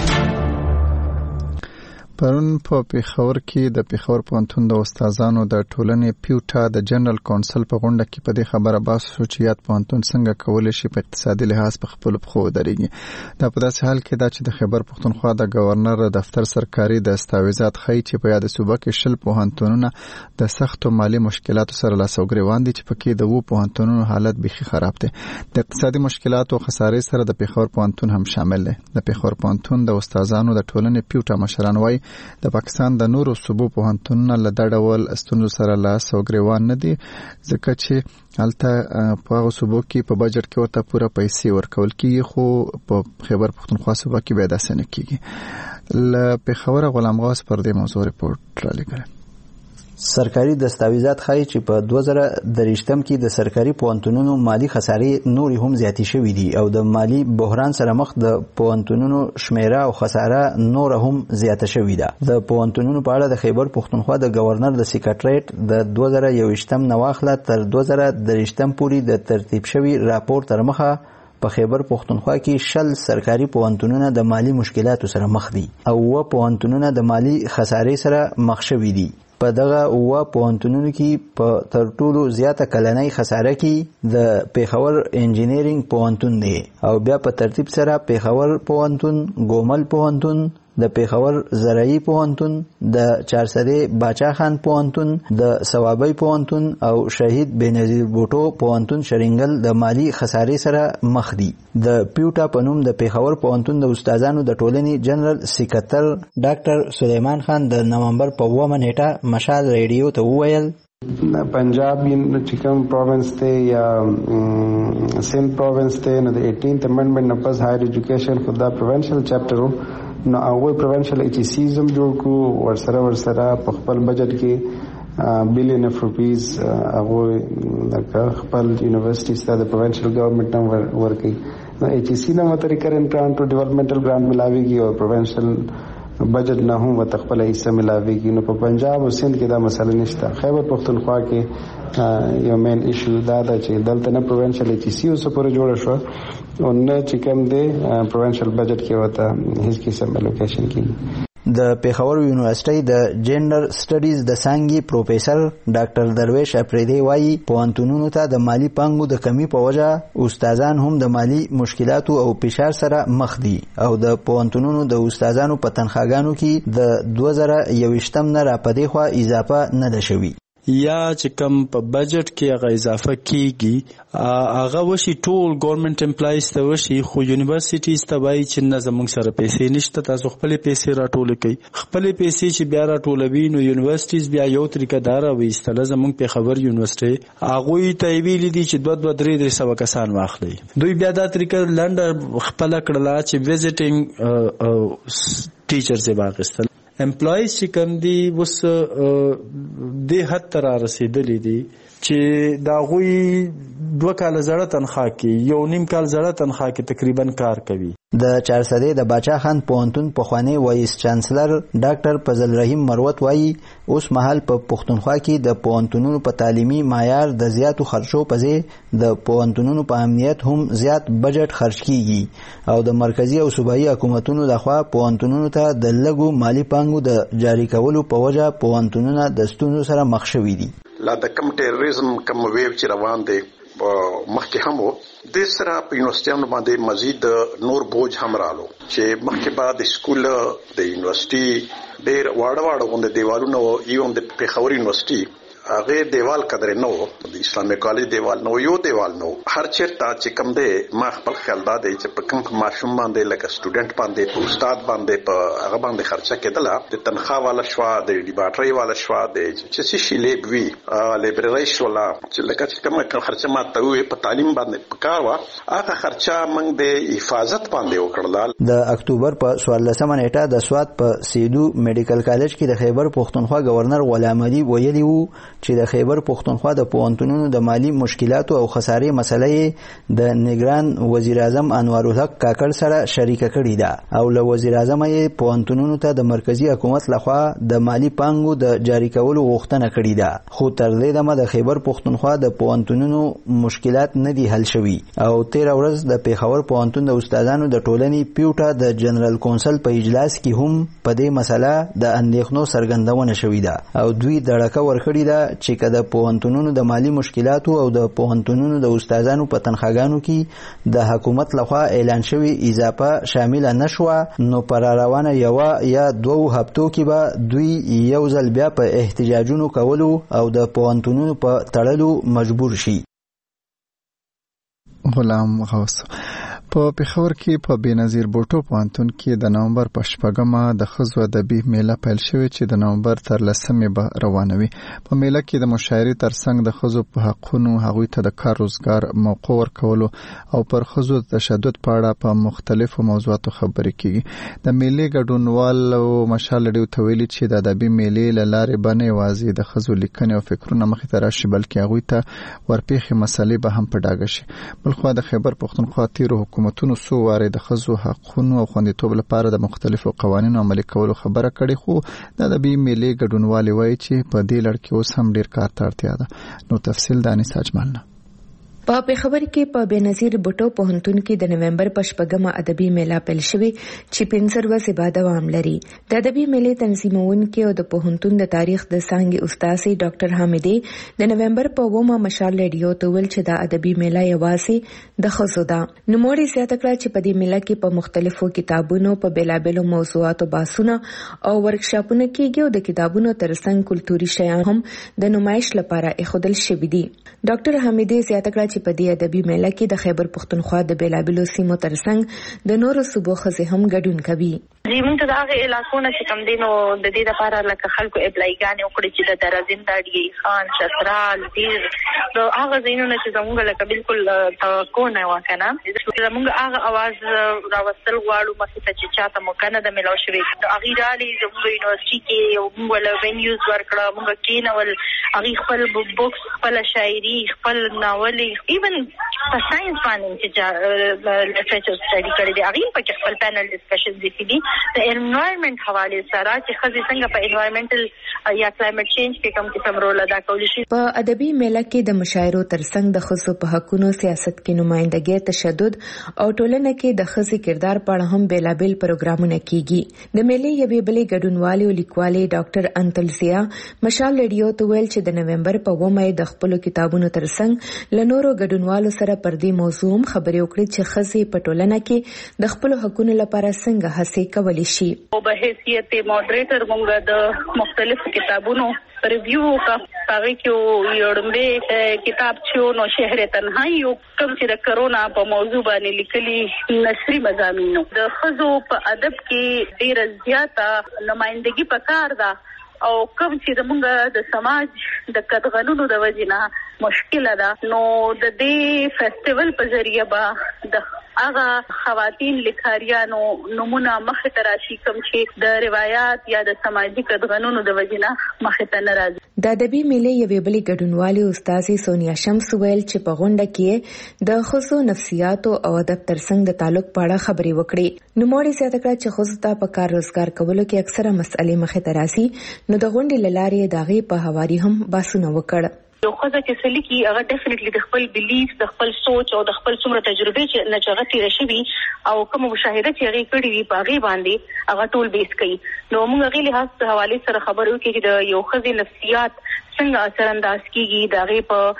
پرون په پیښور کې د پیښور پوهنتون د استادانو د ټولنې پیوټا د جنرال کونسل په غونډه کې په دې خبره بحث شو چې یاد پوهنتون څنګه کولی شي په اقتصادي لحاظ په خپل پښو ودرېږي. دا په داسې حال کې دا چې د خیبر پښتونخوا د گورنر دفتر سرکاري د استاویزات خی چې په یاد صوبه کې شل پوهنتونونه د سختو مالی مشکلاتو سره لاس او ګریوان دي چې پکې د وو پوهنتونونو حالت بيخي خراب دي. د اقتصادي مشکلاتو او خسارې سره د پیښور پوهنتون هم شامل دي. د پیښور پوهنتون د استادانو د ټولنې پیوټا مشران وایي د پاکستان د نورو صوبو پوهنتونونو له دا ډول ستونزو سره لاس او ګریوان نه دي ځکه چې هلته په هغه صوبو کې په بجټ کې ورته پوره پیسې ورکول کېږي خو په خیبر پښتونخوا صوبه کې به داسې نه کېږي. له پیښور غلام غوث پر دې موضوع ریپورت رالیږلی. سرکاري دستاویزات ښایي چې په 2023 کې د سرکاري پوهنتونونو مالی خسارې نورې هم زیاتې شوې دي او د مالی بحران سره مخ د پوهنتونونو شمیره او خساره نور هم زیاته شوې ده. د پوهنتونونو په اړه د خیبر پښتونخوا د گورنر د سیکریټریټ د 2021 نواخله تر 2023 پورې د ترتیب شوی راپور تر مخه په خیبر پښتونخوا کې 10 سرکاري پوهنتونونه د مالی مشکلاتو سره مخ دي او 9 پوهنتونونه د مالی خسارې سره مخ شوي دي. په دغه 9 پوهنتونونو کې په تر ټولو زیاته کلنۍ خساره کې د پیښور انجینرینګ پوهنتون دی او بیا په ترتیب سره پیښور پوهنتون، ګومل پوهنتون، د پیښور زرعي پوهنتون، د چارسدې باچا خان پوهنتون، د ثوابی پوهنتون او شهید بېنظیر بوټو پوهنتون شرنګل د مالی خسارې سره مخ دي. د پیوټا په نوم د پیښور پوهنتون د استادانو د ټولنې جنرال سکرټر ډاکټر سلیمان خان د نومبر په 9 نیټه مشال ریډیو ته وویل پنجاب چې کوم پروینس ته یا سند پروینس ته نو د 18th امندمنت نه پس هایر ایجوکیشن خو دا پروینشل چپټر نو هغه پروینشل ایچ سی زم جوړ کو ورسره په خپل بجټ کې بلین اف روپیز هغه خپل یونیورسيټي ستاسو د پروینشل ګورنمنت نم ورکړي نو ایچ سی نه متری کرنٹ گرانټ او ډیولپمنټل گرانټ ملاويږي او پروینشل بجټ نه هم وتخپل حصہ ملاويږي. نو په پنجاب او سند کې دا مسله نشته. خیبر پختونخوا کې یو مین ایشو دا ده چې دلته نه پروینشل ایچ سی اوس پورې جوړ شو او نه چې کوم دی پروینشل بجټ کې وته هیڅ قسم الوکیشن کې. د پیښور یونیورسيټي د جنډر سټډیز د څانګې پروفیسور ډاکټر درویش اپریدی وایي پوهنتونونو ته د مالی پانګو د کمی په وجه استادان هم د مالی مشکلاتو او فشار سره مخ دي او د پوهنتونونو د استادانو په تنخواګانو کې د 2021 نه راپدې خوا اضافه نه ده شوې یا چې کم په بجټ کې هغه اضافه کیږي هغه وشي ټول ګورنمنت امپلایز ته وشي خو یونیورسيټیز ته وایي چې نه زموږ سره پیسې نشته تاسو خپل پیسې راټول کړئ. خپل پیسې چې بیا راټولوي نو یونیورسيټیز بیا یو طریقه دار وي استله زموږ په خبر یونیورسيټي هغه ته ویلي دي چې 2-3 کسان واخلي. دوی بیا دا طریقه لنډ خپل کړلا چې ویزټینګ ټیچرز یې واغستل. امپلایز چې کوم دي اوس د حد تر رسیدلې دي چې دا غوي 2 کال زړه تنخواه کې 1.5 کال زړه تنخواه کې تقریبا کار کوي. د چارسدې د باچا خان پوهنتون پخوانی وایس چانسلر ډاکټر فضل رحیم مروت وایي اوس مهال په پښتونخوا کې د پوهنتونونو په تعلیمي معیار د زیاتو خرچو په ځای د پوهنتونونو په امنیت هم زیات بجټ خرج کیږي او د مرکزی او صوبایي حکومتونو لخوا پوهنتونونو ته د لګو مالی پانګو د جاری کولو په وجه پوهنتونونه د ستونزو سره مخ شوي دي. لا د کم ټیرریزم کم ویو چې روان دی مخکې هم د سره په یونیورسيټیانو باندې مزید نور بوج هم رالو چې مخکې بعد سکول د یونیورسيټي ډېر واړه غونډه دیوالونه یو د پیښور یونیورسيټي هغه دیوال قدر نه وو د اسلامي کالج دیوال نو یو دیوال نو هر چیرته چې کوم دی ما خپل خیال دا دی چې په کوم ماشوم باندې لکه سټوډنټ باندې استاد باندې په هغه باندې خرچه کېدله د تنخواه والا شوا د لیبارټري والا شوا د چې شي لیبوي لیبرری شولا چې لکه چې کوم خرچه ما ته وي په تعلیم باندې پکار وا هغه خرچه موږ د حفاظت باندې وکړل. د اکتوبر په 14 نیټه د سواد په سیدو میډیکل کالج کې د خیبر پښتونخوا گورنر غلام علي ویلي وو چې د خیبر پښتونخوا د پوهنتونونو د مالی مشکلاتو او خسارې مسلې د نگران وزیر اعظم انوار الحق کاکړ سره شریکه کړې ده او له وزیر اعظم یې پوهنتونونو ته د مرکزی حکومت لخوا د مالی پانګو د جاری کولو غوښتنه کړې ده خو تر دې دمه د خیبر پښتونخوا د پوهنتونونو مشکلات نه دي حل شوي او 13 ورځ د پیښور پوهنتون د استادانو د ټولنې پیوټا د جنرال کونسل په اجلاس کې هم په دې مسله د اندېښنو څرګندونه شوې ده او دوی دړکه ورکړې ده چې کله د پوهنتونونو د مالی مشکلاتو او د پوهنتونونو د استادانو په تنخواګانو کې د حکومت لخوا اعلان شوی اضافه شامل نشوه نو پر روانه 1 یا 2 هفتو کې به دوی یو ځل بیا په احتجاجونو کولو او د پوهنتونونو په تړلو مجبور شي. غلام غوث په پیښور کې په بېنظیر بوټو پوهنتون کې د نومبر په 8 د ښځو ادبي میله پیل شوې چې د نومبر تر 10 به روانوي. په میله کې د مشاعرې ترڅنګ د ښځو په حقونو هغوی ته د کار روزګار موقع ورکولو او پر ښځو د تشدد په اړه په مختلفو موضوعاتو خبرې کیږي. د میلې ګډونوالو مشال ډیو ته ویلي چې د ادبي میلې له لارې به نه یوازې د ښځو لیکنې او فکرونه مخې ته راشي بلکې هغوی ته ورپېښې مسلې به هم په ډاګه شي. بلخوا د خیبر پښتونخوا تیرو حکومتونو څو وارې د ښځو حقونو او خوندیتوب لپاره د مختلفو قوانینو عملي کولو خبره کړې خو د ادبي میلې ګډونوالې وایي چې په دې لړ کې اوس هم ډېر کار ته اړتیا ده. نو تفصیل د انیس اجمل نه. په پیښور کې په بېنظیر بوټو پوهنتون کې د نومبر په 8مه ادبي میله پیل شوې چې 15 ورځې بعد دوام لري. د ادبي میلې تنظیمونکي او د پوهنتون د تاریخ د څانګې استاد ډاکټر حامدې د نومبر په 9مه مشال ریډیو ته ویل چې د ادبي میله یوازې د ښځو ده. نوموړي زیاته کړه چې په دې میله کې په مختلفو کتابونو په بیلابېلو موضوعاتو بحثونه او ورکشاپونه کېږي او د کتابونو ترڅنګ کلتوري شیان هم د نمایش لپاره ایښودل شوي دي. ډاکټر حامدې زیاته کړه چې په دې ادبي میله کې د خیبر پښتونخوا د بیلابېلو سیمو ترڅنګ د نورو صوبو ښځې هم ګډون کوي. زموږ ته د هغه علاقو نه چې کوم دي نو د دې لپاره لکه خلکو اپلایګانې وکړي چې د درازین داډي خان چترال دیر د هغه ځایونو چې زموږ لکه بالکل توقع نه وکنه زموږ هغه आवाज راوستل غواړو مخې ته چې چاته مو کنه د ملاو شوی هغه رالي زموږ یونیورسيټي کې یو موږ له وینیوز ورکړه موږ کینول هغه خپل بوکس خپل شاعري خپل ناول ایون په ساينس باندې چې لټریچر سټډي کړی دی هغه په خپل پینل ډسکشن دي د انوایرنمنت حواله سره چې خزي څنګه په انوایرنمنټل یا کلایمټ چینج کې کوم قسم رول ادا کولی شي. په ادبي میله کې د مشاعرو ترڅنګ د خصو په حقوقو سیاست کې نمائندګي تشدد او ټولنه کې د خزي کردار په اړه هم بیلابل پروګرامونه کیږي. د میلې یوې بلې ګډونوالي او لیکوالي ډاکټر انتلزیا مشال ریډیو ته ویل چې د نومبر په 9مه د خپل کتابونو ترڅنګ لنورو ګډونوالو سره پر دې موضوع خبرې وکړي چې خزي په ټولنه کې د خپل حقوقو لپاره څنګه هڅه کولی شي. او به حیثیت مودریټر موږ د مختلفو کتابونو ریویو کا هغه کې یوړمبه کتاب چې نو شهر تنهایی او کوم چې د کرونا په موضوع باندې لیکلي نثري مضامین د خزو په ادب کې ډیر زیاته نمائندګي پکار ده او کوم چې موږ د سماج د کډغنونو د وجنه مشکل ده نو د دې فیسټیوال په ذریعہ به د هغه خواتین لیکاریانو نمونه مخه تراشي کوم چې د روایت یا د سماجی کډغنونو د وجنه مخه ته ناراضي. د ادبي میلې یوې بلې ګډونوالي استاد سونیا شمس ویل چې په غونډه کې د خصو نفسیات او ادب ترڅنګ د تعلق په اړه خبرې وکړي. نوموړي زیاته کړه چې خصو ته په کار روزګار کولو کې اکثره مسئلې مخه تراشي نو د غونډې لارې داغي په حواري هم باسونه وکړ. یو خزه چې سلیکي هغه ډیفینټلی د خپل بیلیف د خپل سوچ او د خپل څومره تجربه چې نچغه تیر شي او کوم مشاهده چې هغه کړی وي په هغه باندې هغه ټول بیس کوي. نو موږ غوښتل هغه حواله سره خبرو کې چې د یو خزه نفسیات څنګه اثر انداز کیږي دغه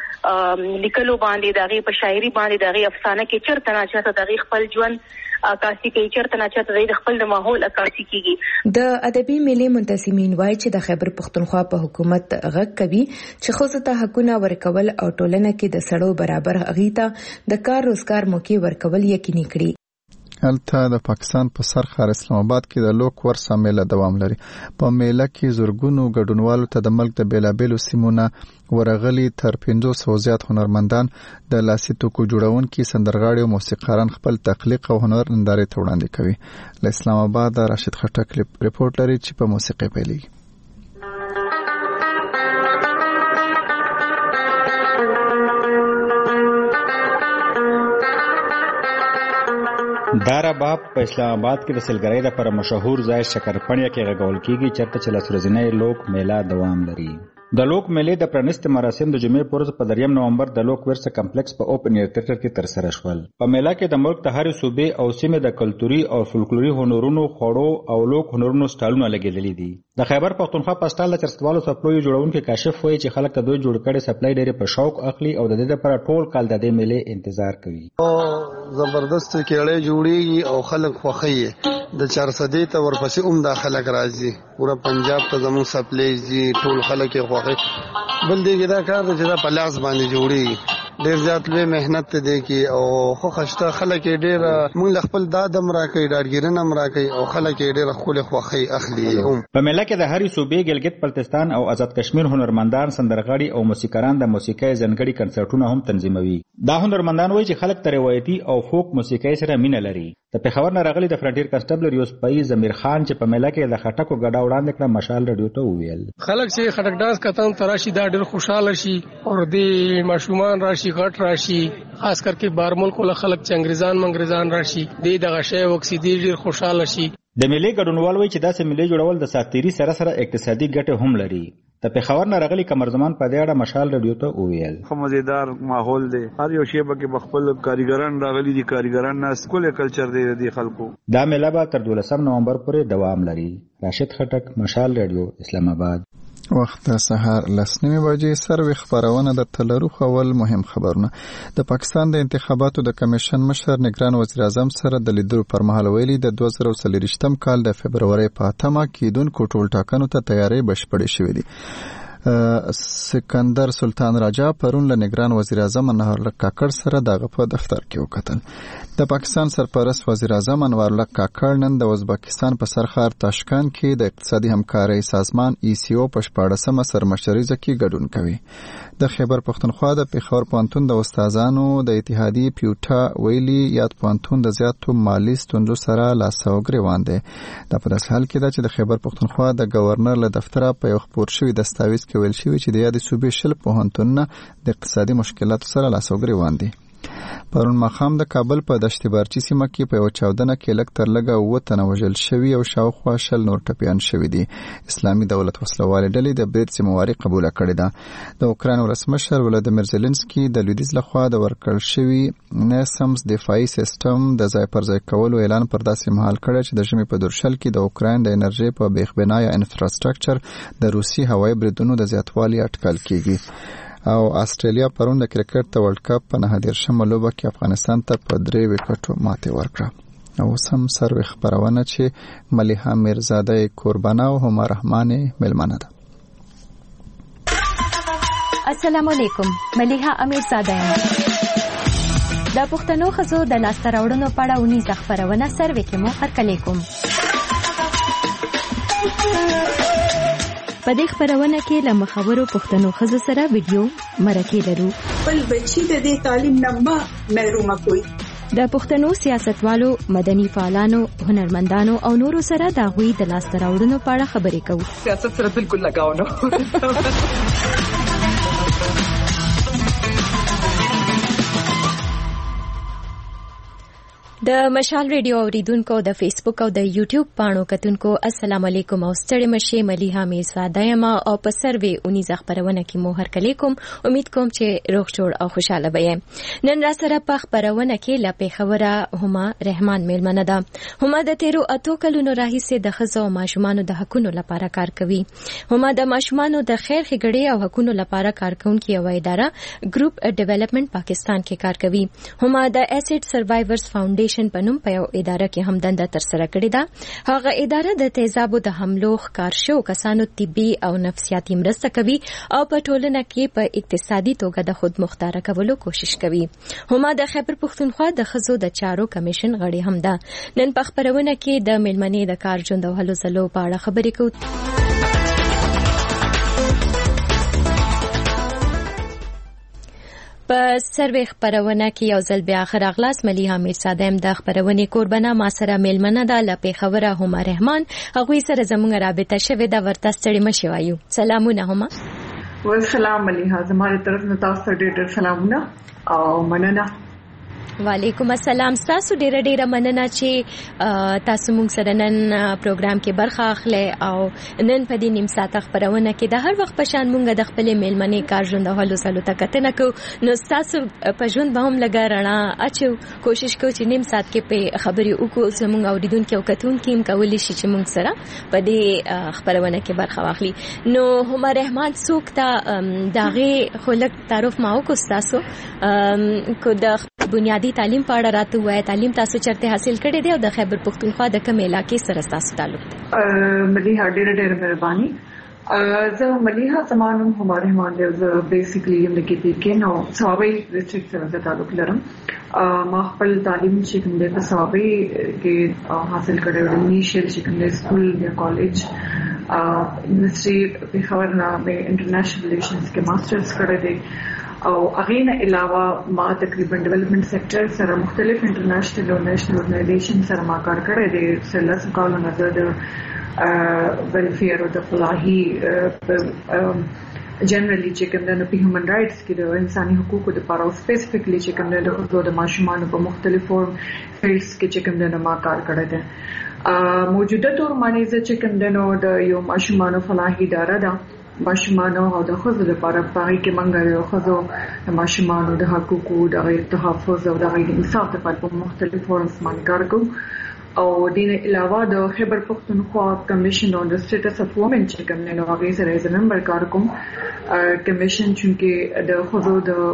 په لیکلو باندې دغه په شاعري باندې دغه افسانه کې چرته نه چاته دغه خپل ژوند عکاسي کوي چرته نه چاته د خپل د ماحول عکاسي کیږي. د ادبي میلې منتظمین وایي چې د خیبر پښتونخوا په حکومت غږ کوي چې خو ته حقونه ورکول او ټولنه کې د سړو برابر اغیتا د کار روزګار موقع ورکول یقیني کړي. هلته د پاکستان په سر ښار اسلام آباد کې د لوک ورسا میله دوام لري. په میله کې زورګونو ګډونوالو ته د ملک د بیلابېلو سیمو نه ورغلي تر 500 زیات هنرمندان د لاسي توکو جوړونکي سندرغاړي او موسیقاران خپل تخلیق او هنر نندارې ته وړاندې کوي. له اسلام آباد راشد خټک ریپورت لري چې په موسیقي پیلېږي. دا رباب په اسلام آباد کې د سیلګرۍ لپاره مشهور ځای شکرپنیا کې غږول کیږي چېرته چې لسورځنۍ لوک میله دوام لري. د لوک میلې د پرانیست مراسم د جمعې په ورځ په 3 نومبر د لوک ورسا کمپلیکس په اوپن ایر تیټر کې ترسره شول. په میله کې د ملک د هرې صوبې او سیمې د کلتوري او فولکلوري هنرونو خوړو او لوک هنرونو سټایلونه لګېدلي دي. د خیبر پښتونخوا په سټایل د چرسکوالو سپلوي جوړونکي کاشف وایي چې خلک د دوی جوړ کړي سپلای ډېر په شوق اخلي او د دې لپاره ټول کال د دې میلې انتظار کوي. زبردست کېړې جوړیږي او خلک خوښي د چارسدې ته ورپسې دا خلک راځي پورا پنجاب ته زموږ سپلای دي ټول خلک یې خوښي. بل دیګه دا کار چې دا په لاس باندې جوړي ډېر زیات لوی مهنت ته دی کې او خو خشته خلک ډېر مونږ خپل دادم راکې ډاډګیرنه راکې او خلک ډېر خپل خوخي اخلي. په میله کې د هرې صوبې ګلګت بلتستان او آزاد کشمیر هنرمندان سندرغاړي او موسیقاران د موسیقۍ ځانګړي کنسرټونه هم تنظیموي. دا هنرمندان وایي چې خلک ته روایتي او فوک موسیقۍ سره مینه لري. د پېښور نه راغلي د فرنټیر کنسټبل ریوس پای زمیر خان چې په میله کې د خټکو ګډا وړاندې کړه مشال رادیو ته وویل خلک چې خټک ډانس کتان تراشي دا ډېر خوشاله شي او د ماشومان راشي غټ راشي خاص کر کې بار ملک له خلک چې انګریزان راشي دغه شی وکسیدي ډېر خوشاله شي. د میلې ګډونوال وایي چې داسې میلې جوړول د ساتيري سره اقتصادي ګټه هم لري. د پیښور نه راغلي قمرزمان په دې اړه مشال رادیو ته وویل خو مزیدار ماحول دی هر یو شی به خپل کاریګران راغلي دي کاریګران نه سکول کلچر دی خلکو دا میله به تر 12 نومبر پورې دوام لري راشد خټک مشال رادیو اسلام آباد وخت سهار 9 بجې سروي خبرونه د تلرو خول مهم خبرونه د پاکستان د انتخاباتو د کمیشن مشر نگران وزیر اعظم سره د لیدلو پر مهال ویلي د 2023 کال د فبرवरी په 8 کېدونکو ټول ټاکنو ته تیاری بشپړې شوې دي سکندر سلطان راجا پرون له نگران وزیر اعظم انور الله کاکړ سره دغه په دفتر کې وکتل د پاکستان سرپرست وزیر اعظم انور الله کاکړ نن د ازبکستان په سرخار تاشکند کې د اقتصادي همکارۍ سازمان ECO په 14مه سرمشريزه کې ګډون کوي د خیبر پښتونخوا د پیښور پوهنتون د استادانو د اتحادیې پیوټا ویلي یاد پوهنتون د زیاتو مالی ستونزو سره لاسو ګریوان دی دا په داسې حال کې ده چې د خیبر پښتونخوا د گورنر له دفتره په یو خبر شوی دستاویز کې ویل شوی چې د یاد صوبې شل پوهنتونونه د اقتصادي مشکلاتو سره لاسو ګریوان دي پرون مخام د کابل په دشت بارچی سیمه کې په یو چاودنه کې لږ تر لږه 9 تنه وژل شوي او شاوخوا 10 نور ټپیان شوي دي اسلامي دولت وسلوالې ډلې د برید ذمہواري قبول کړې ده د اوکراین ولسمشر ولادیمیر زيلنسکي د لویدیځ لخوا د ورکړل شوی نسمز دفاعي سیستم د ځای پر ځای کولو اعلان پر داسې مهال کړی چې د ژمي په دورشل کې د اوکراین د انرژي په بیخبنایه انفراستراکچر د روسي هوایي بریدونو د زیاتوالي اټکل کیږي او استرالیا پرون د کرکټ د ورلد کپ په 19 لوبه کې افغانستان ته په 3 وکټو ماتې ورکړه او سم سروي خبرونه چې ملیحه میرزاده قربانه او همار رحمان ملمنه ده السلام علیکم ملیحه امیرزاده د پښتنو خزو د لاسته راوړنو په اړه ونی خبرونه سروي کې مو هرکلی کوم په دې خبرونه کې له مخاورو پښتنو خزو سره ویډیو مرکه لرو بل بچی د دې تعلیم نه محروم کوي د پښتنو سیاستوالو مدني فعالانو هنرمندانو او نورو سره د غوي د لاسته راوړنو په اړه خبرې کوو سیاست سره بالکل لگاو نه د مشال ریډیو اوریدونکو د فیسبوک او د یوټیوب پاڼو کتونکو السلام علیکم او ستړي مشه ملیحه میرزاده یم او په سروي اونې خبرونه کې مو هرکلی کوم امید کوم چې روغ جوړ او خوشاله وئ نن را سره په خبرونه کې لا پیښوره هما رحمان میلمنه ده هما د 13 کلونو راهیسې د خزو او ماشومانو د حقوقو لپاره کار کوي هما د ماشومانو د خیر ښېګړې او حقوقو لپاره کارکونکو یو اداره ګروپ ډیولپمنٹ پاکستان کې کار کوي هما د اسید سروایورز فاونډیشن پنوم په یو اداره کې هم دنده تر سره کړې ده هغه اداره د تیزابو د حملو ښکار شو کسانو طبي او نفسیاتي مرسته کوي او په ټولنه کې په اقتصادي توګه د خود مختار کولو کوشش کوي هما د خیبر پښتونخوا د خزو د چارو کمیشن غړي هم ده نن په خبرونه کې د ملمنې د کار ژوند او هلو ځلو په اړه خبرې کوو په سروي خبرونه کې یو ځل بیا اخر اغلاس ملیحه میرزاده د خبرونه قربانه ما سره ملمنه ده ل پیښوره هما رحمان هغه سره زموږ رابطه شوه د ورته ستړي مشي وایو سلامونه هما والسلام ملیحه زموږ طرف نه تاسو ته ډېر سلامونه او مننه وعلیکم السلام تاسو ډیره مننه چې تاسو موږ سره نن پروګرام کې برخه اخلي او نن په دې نیم ساعت خبرونه کې د هر وخت په شان موږ د خپل میلمنې کار ژوند او هلو سلو ته کتنه کو نو تاسو په ژوند به هم لګا رڼا اچو کوشش کو چې نیم ساعت کې په خبري وکړو چې موږ اوریدونکو او کتونکو هم کولی شي چې موږ سره په دې خبرونه کې برخه واخلي نو هما رحمان څوک ته داغه خلک تعارف ماو کو تاسو کو د بنیادی تعلیم په اړه راته وایي تعلیم تاسو چرته حاصل کړی دی او د خیبر پښتونخوا د کوم علاقې سره تاسو تعلق دی ملیحه ډېر مهرباني زه ملیحه زمانم همار رحمان دی زه بیسیکلی یم د کې نو صوابي ډسټریکټ سره تعلق لرم ما خپل تعلیم چې کوم دی په صوابي کې حاصل کړی و انیشل چې کوم دی سکول یا کالج یونیورسيټي په خبرنا مې انټرنیشنل ریلیشنز کې ماسترز کړی دی او اغه نه علاوه ما تقریبا ډیولپمنٹ سیکټر سره مختلف انټرنیشنل او نیشنل اورګنایزیشن سره ما کار کړی دی سلس کالونه د ویلفیر او د فلاحي جنرally چې کوم د هیومن رائټس کې د انساني حقوقو لپاره او سپیسیفیکلی چې کوم د ماشومانو په مختلفو فیلډز کې چې کوم د ما کار کړی دی موجوده تور باندې چې کوم د یو ماشومانو فلاحي اداره ده ماشومان او د خزو لپاره پای کې منګه خزو د ماشومان د حقوقو د تحفظ او د انصاف لپاره په مختلفو فورمز باندې کار کوو او دین علاوه د خیبر پختونخوا کمیشن on the status of women چې کوم نه هغه سره یې ممبر کار کوم کمیشن چې د خزو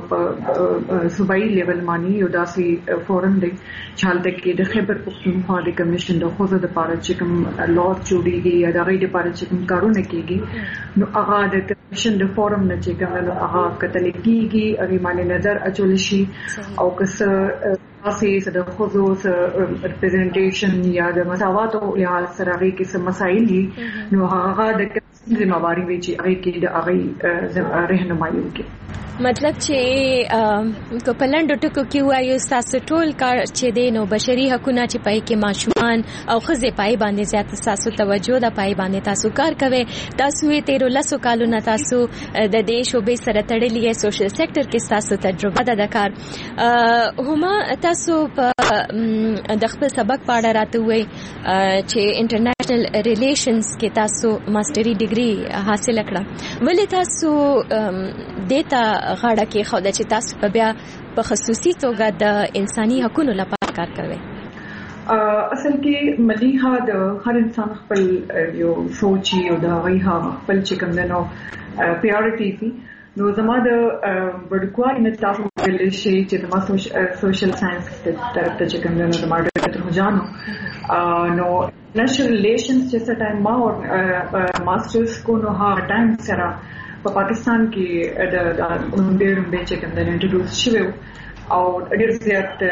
د صوبایي لیول باندې یو داسې فورم دی چې حالت کې د خیبر پختونخوا د کمیشن د خزو د لپاره چې کوم لا جوړیږي یا د غي لپاره چې کوم کارونه کیږي نو هغه د کمیشن د فورم نه چې کوم نو هغه کتل کیږي هغه باندې نظر اچول شي او کس اساس د خصوص ریپرزنټیشن یا د مساواتو یا سره کې سم مسایل دي نو هغه د ذمہواری وی چې هغه کې د هغه رهنمایي وکړي مطلب چې کو پلند ټکو کې وایو تاسو ټول کار چې دی نو بشري حقوقونه چې پای کې ماشومان او خزې پای باندې زیات تاسو توجه د پای باندې تاسو کار کوي تاسو یې 13 کالونه تاسو د دیش او به سره تړلې سوشل سېکټر کې تاسو تجربه ده د کار هما تاسو په د خپل سبق پاړه راته وي چې انټرنیشنل ریلیشنز کې تاسو ماستري ډیګري حاصل کړه ولې تاسو دیتا غاړه کې خو د چې تاسو په بیا په خصوصي توګه د انساني حقوقو لپاره کار کوي اصل کې مليها د هر انسان خپل یو سوچ او د غیها خپل چې کوم نو پریورټی نو زما د ورکوای نه تاسو ولې شي چې زما سوشل ساينس طرف ته چې کوم نو زما ډاکټر هجانو نو نیشنل ریلیشنز چې ټایم ما او ماسترز کو نو ها ټایم سره په پاکستان کې د ډېر چې کوم د انټروډوس شوی او ډېر زیات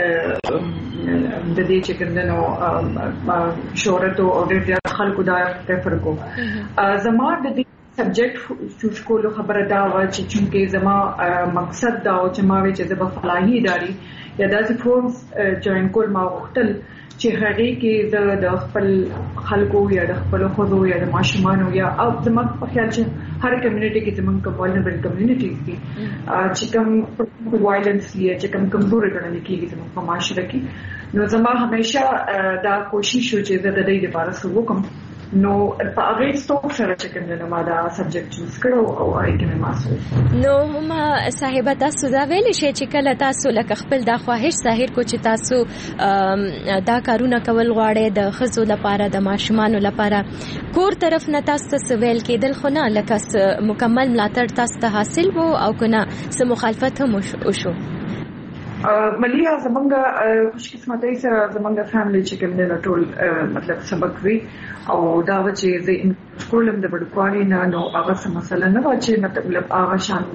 د دې چې کوم نو شهرت او ډېر زیات خلکو دا پریفر کو زما د دې سبجیکټ چوز کولو خبره دا و چې چونکه زما مقصد دا او چې ما وی چې د فلاحي اداري یا داسې فورمز جوائن کول ما وختل چې هغه کې د خپل خلکو یا د خپل خزو یا د ماشومان یا او زموږ په خیال چې هر کمیونټي کې زموږ کومولنبل کمیونټیز دي چې کوم وایلنس یا چې کوم کمزوري ګڼل کېږي زموږ په معاشره کې نو زما همیشه دا کوشش و چې د دې لپاره څه وکم نو په هغه سټوک سره چې کوم نه ما دا سبجیکټ چوز کړو او هغه کې ماسو نو ما صاحب تاسو دا ویل شي چې کله تاسو لکه خپل د خواهش ظاهر کو چې تاسو دا کارونه کول غواړئ د خزو لپاره د ماشومان لپاره کور طرف نه تاسو سویل کېدل خو نه لکه مکمل ملاتړ تاسو ته حاصل وو او کنه سم مخالفت هم وشو مليها زمونږه خوش قسمتۍ سره زمونږه فیملی چې کوم نه ټول مطلب سبق وی او دا چې زه کولم د بډکوالي نه نو هغه څه مسله نه و چې مطلب هغه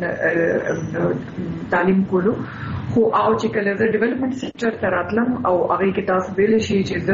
شان تعلیم کولو خو او چې کله د ډیولپمنٹ سېکټر ته راتلم او هغه کې تاسو ویل شي چې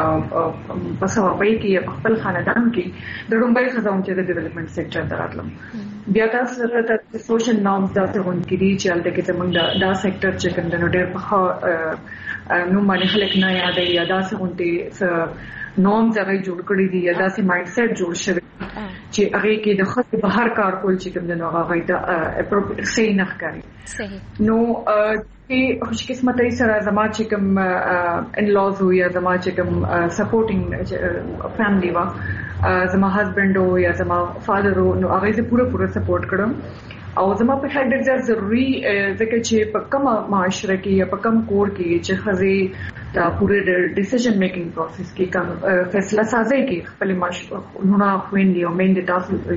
د پسوابۍ کې خپل خاندان کې د رومبای خزاون چې د ډیولپمنٹ سېکټر ته راتلم بیا تاسو سره د سوشل نورمز دا څنګه کېږي چې الته کې زمونږ دا سېکټر چې کوم د ډېر په نو باندې خلک نه یادې یا دا څنګه نورمز هغه جوړ کړی دي یا دا سي مایند سیټ جوړ شوی چې هغه کې د خپل بهر کار کول چې کوم د هغه د اپروپریټ صحیح نه ښکاري صحیح نو چې خوش قسمتۍ سره زما چې کوم ان لاز او یا زما چې کوم سپورټینګ فیملی وا زما هسبند او یا زما فادر نو هغه زه پوره سپورټ کړم او زما په خیال ډېر زیات ضروری ځکه چې په کومه معاشره کې یا په کوم کور کې چې خزې دا پوره ډیسیژن میکینګ پروسس کې کوم فیصله سازي کې خپل معاشره نونه خويندې او مېندې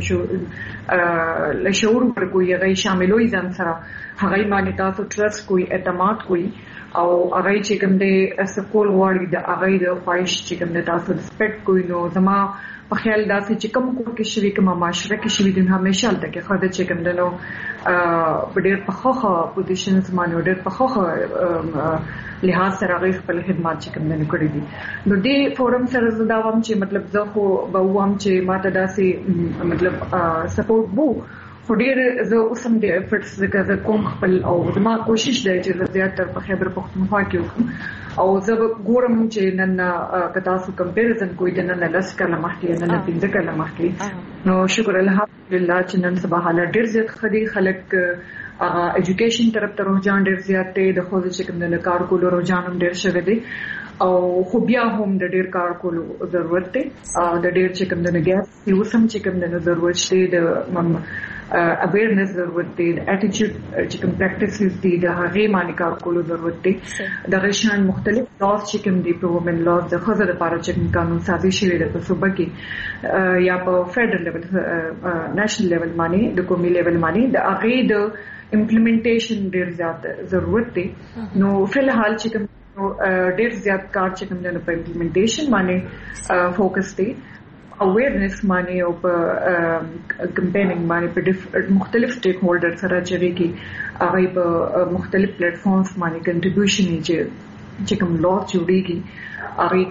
تاسو لشعور ورکوي هغه شاملوي ځان سره هغه باندې تاسو ټرست کوي اعتماد کوي او هغه چې کوم دې سکول وړي د هغه د خواهش چې کوم د تاسو ریسپیکټ کوي نو زما په خیال دا چې کوم کور کې شوي کوم معاشره کې شوي د همیشه الته کې خدای چې کوم دنو ډېر په خوخه پوزیشنز باندې ډېر په خوخه لحاظ سره غي خپل خدمات چې کوم دنو کړی دي نو دې فورم سره زدا وم چې مطلب زه خو به وم چې ماته داسې مطلب سپورټ وو خو ډېر زه اوسم د افورټس ځکه زه کوم خپل او زما کوشش دی چې زیاتره په خیبر پختونخوا کې وکړم او زه ګورم چې نن که تاسو کمپیریزن کوئ د نن لس کاله مخکې نن 15 کاله مخکې نو شکر الحمدلله چې نن سبا حالات ډېر زیات خدي خلک ایجوکیشن طرف ته رجحان ډېر زیات دی د خو چې کوم د کار کولو رجحان هم ډېر شوی دی او خو بیا هم د ډیر کار کولو ضرورت دی د ډیر چې کوم د ګیس یو سم چې کوم د ضرورت شته د awareness ضرورت دی attitude چې کوم practices دي د هغه باندې کار کولو ضرورت دی د غشان مختلف laws چې کوم دي په women laws د خزر لپاره چې کوم قانون سازي شوی د صوبه کې یا په federal level national level باندې د قومي level باندې د هغه د implementation ډیر زیات ضرورت دی نو فلحال چې کوم ډیر زیات کار چې کوم د implementation باندې فوکس دی awareness معنی او په کمپینینګ باندې په مختلف سټیک هولډر سره چې هغه په مختلف پلیټ فارمز باندې کنټریبیوشن چې کوم لا جوړیږي هغه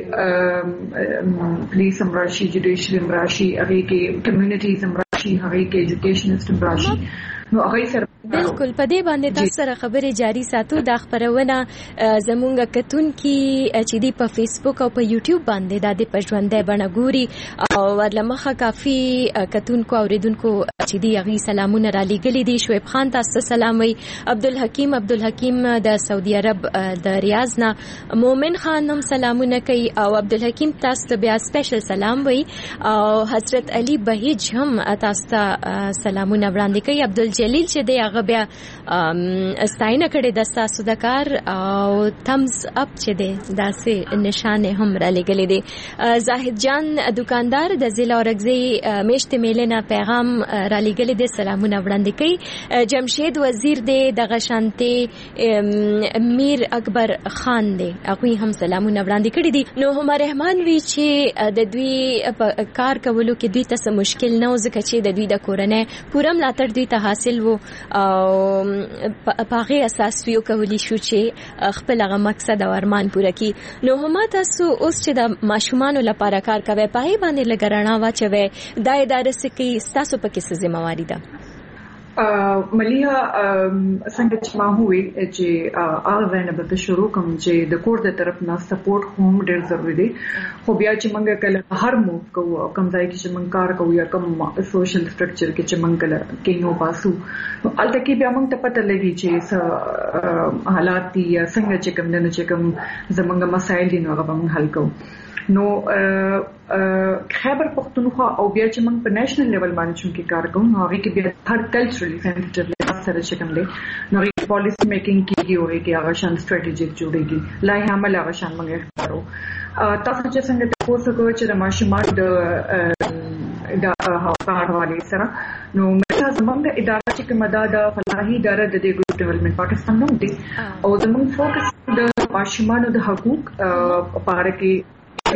کې پولیس امراشي جوډیشل امراشي هغه کې کمیونټیز امراشي هغه کې ایجوکیشنست امراشي نو هغه سره بالکل په دې باندې تاسو سره خبرې جاری ساتو دا خبرونه زمونږ کتون کې چې دی په فیسبوک او په یوټیوب باندې د پښوندې بڼګوري او ورلمخه کافي کتون کو اوریدونکو چې دی هغه سلامونه را لېګلې دي شعیب خان تاسو سلام وي عبدالحکیم د سعودي عرب د ریاض نه مومن خان هم سلامونه کوي او عبدالحکیم تاسو بیا سپیشل سلام وي او حضرت علي بهیج هم تاسو سلامونه وړاندې کوي عبدالجلیل چې دی هغه بیا استاینه کړې د تاسو د کار او تمز اپ چې دی داسې نشانه هم را لګلې دي زاهد جان دکاندار د ضلع اورګزی میشت میلنه پیغام را لګلې دي سلامونه وړاندې کوي جمشید وزیر دی د غشانتي میر اکبر خان دی هغه هم سلامونه وړاندې کړي دي نو هم رحمان وی چې د دوی کار کولو کې دوی ته مشکل نه وځکه چې د دوی د کورنۍ پوره ملاتړ دوی ته حاصل وو او پاغه اساس ویو کولی شو چې خپل هغه مقصد او ارمان پوره کړي نو هم تاسو اوس چې د ماشومان لپاره کار کوي پای باندې لګرانا واچوي د ادارې سکه تاسو په کې څه ذمہواری ده مليها څنګه چې ما هوې چې هغه نه به شروع کوم چې د کور د طرف نه سپورټ هم ډېر ضروری دی خو بیا چې موږ کله هر موو کوو کوم ځای کې چې موږ کار کوو یا کوم سوشل سټرکچر کې چې موږ کله کینو پاسو نو البته کې بیا موږ ته پته لګي چې حالات دي یا څنګه چې کوم نه چې کوم زمونږ مسایل دي نو هغه موږ حل کوو نو خیبر پختونخوا او بیا چې موږ په نېشنل لیول باندې چې کار کوو نو هغه کې بیا هر کلچرلی سنسټیو لیول سره چې کوم دی نو پالیسی میکینګ کیږي او کې هغه شان سټریټیجیک جوړیږي لای عمل هغه شان موږ اختیارو تاسو چې څنګه تاسو کوی چې د ماشومان د کار والی سره نو مې زمونږ اداره چې کومه د فلاحي اداره د ګروپ ډیولپمنٹ پاکستان نوم دی او زمونږ فوکس د ماشومان د حقوق لپاره کې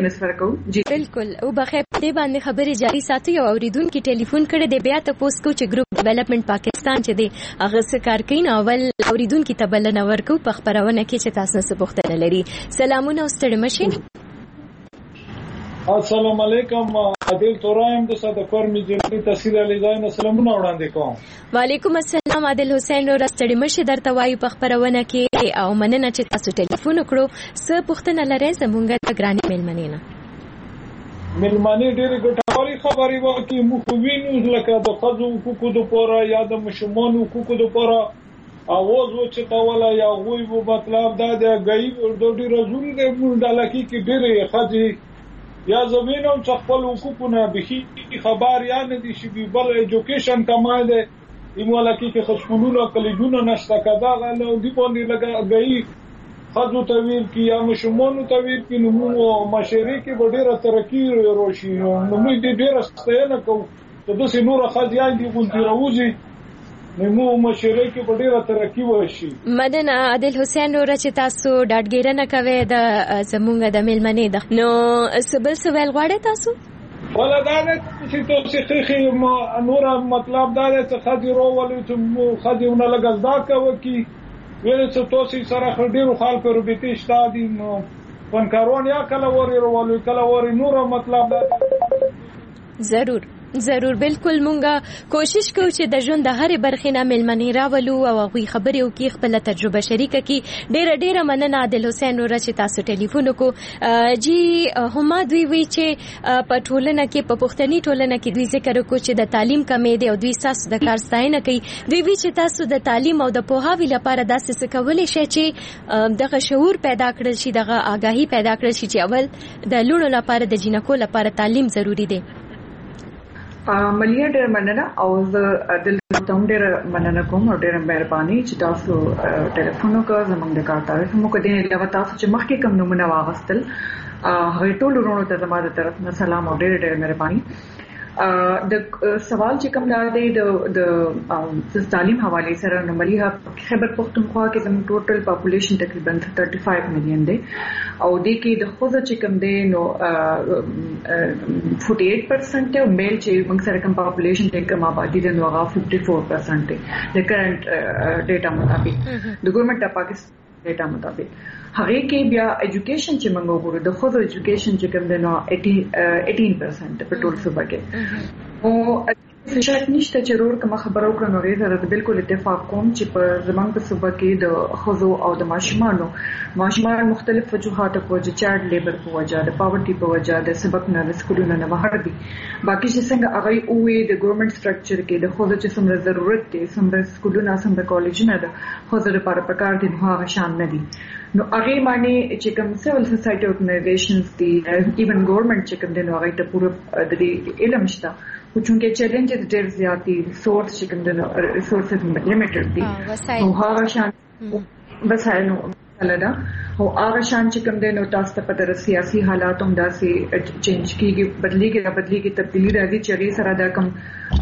بالکل او بخیر دې باندې خبرې جاری ساتي او اوریدونکو ټلیفون کړي دی بیا تاسو کو چې ګروپ ډیولپمنٹ پاکستان چې دی هغه څه کار کوي نو اول اوریدونکو ته بلنه ورکو په خبرونه کې چې تاسو څه پوښتنه لري سلامونه او ستړي مشه السلام علیکم عادل تورایم د صدفر میجری تحصیل علی ځای سلامونه وړاندې کوم وعلیکم السلام عادل حسین نور ستړي مشه درته وایو په خبرونه کې او مننه چې تاسو ټلیفون وکړو څه پوښتنه لرئ زمونږ د ګرانی ملمنینه ملمنې ډېرې ګټورې خبرې وکړي موږ وینو لکه د ښځو حقوقو دپاره یا د ماشومانو حقوقو دپاره اواز وچتوله یا هغوی مطلب دا د ګایي ډېره ضروري دی موږ د علاقې کې ډېرې ښځې یا زمینم چې خپل حقوقونه بخي خبر یا نه دي شي بل ایجوکیشن کمای دی ایمولکی کې خصمونو کلیجونو نشته کدا غل دی باندې لګا گئی خذو تویل کی یا مشمونو تویل کی نو مشري کې ډېره ترقی روشي نو موږ دې ډېره ستاینه کوو ته د سينور خځيان دي ګونتي راوځي نو مشري کې ډېره ترقی وشي مدن عادل حسین نور چې تاسو ډاډګیرنه کوي د زمونږ د ملمنې د نو سبل سوال غواړي تاسو ولا دا نه چې تاسو خې نور مطلب دا چې خځې روولې چې خځې نه لګزدا کوي ویل چې تاسو سره خډیرو خلکو ربطي شته دي نو فنکارون یا کله وري روولې کله وري نور مطلب ضرور ضرور بالکل مونږه کوشش کوو چې د ژوند د هرې برخې نه مېلمنې راولو او هغوی خبرې وکړي خپله تجربه شریکه کړي. ډېره مننه عادل حسین وروره چې تاسو ټلیفون وکړو. جی هما دوی وی چې په ټولنه کې په پښتني ټولنه کې دوی ذکر وکړو چې د تعلیم کمی دی او دوی ستاسو د کار ستاینه کوي. دوی وی چې تاسو د تعلیم او د پوهاوي لپاره داسې څه کولی شئ چې دغه شعور پیدا کړل شي، دغه آګاهي پیدا کړل شي چې اول د لوڼو لپاره د جینکو لپاره تعلیم ضروری دی. ملیا ډېر مننه او زه دل ته ډېر مننه کوم او ډېر مهرباني چې تاسو ټلیفون وکړ زموږ د کار تعریف مو کړی. علاوه تاسو چې مخکې کوم نمونه واغستل هغه ټول ورونو ته زما د طرف نه سلام او ډېر مهرباني. د سوال چې کوم دی د تعلیم حواله سره نو ملیا خیبر پختونخوا کې زموږ ټوټل پاپولیشن تقریبا 35 میلیون دی او د کې د خوځ چې کوم دی نو 48% دی او میل چې موږ سره کوم پاپولیشن ته کوم آبادی دی نو هغه 54% دی د کرنٹ ډیټا مطابق د ګورنمنت اف پاکستان ډیټا مطابق. هغه کې بیا ایجوکیشن چې موږ وګورو د خود ایجوکیشن چې کوم دی نو 18% په ټول صوبه کې او شک نشته چې ورور کوم خبرو کړو نو غیر بالکل اتفاق کوم چې په زمونږ په صوبه کې د خزو او د ماشومان مختلف وجوهات په وجه چایلډ لیبر په وجه د پاورټي په وجه د سبق نه سکولونو نه بهر دي. باقي چې څنګه هغه اوې د ګورنمنت سټرکچر کې د خزو چې څومره ضرورت دي څومره سکولونه څومره کالجونه ده خزو لپاره پکار دي هغه شان نه دي. نو هغه معنی چې کوم سیول سوسایټي ارګنایزیشنز دي ایون ګورنمنت چې کوم دي نو هغه ته پوره د علم شته چونکه چیلنجز ډېر زیات دي ریسورس چې کوم د ریسورسز لیمیټډ دي او هغه شان وسایل ولدا او هغه شان چې کوم د نو تاسو ته په سیاسي حالاتو هم داسې چینج کیږي بدلیږي تبدیلی راځي چې غي سره دا کوم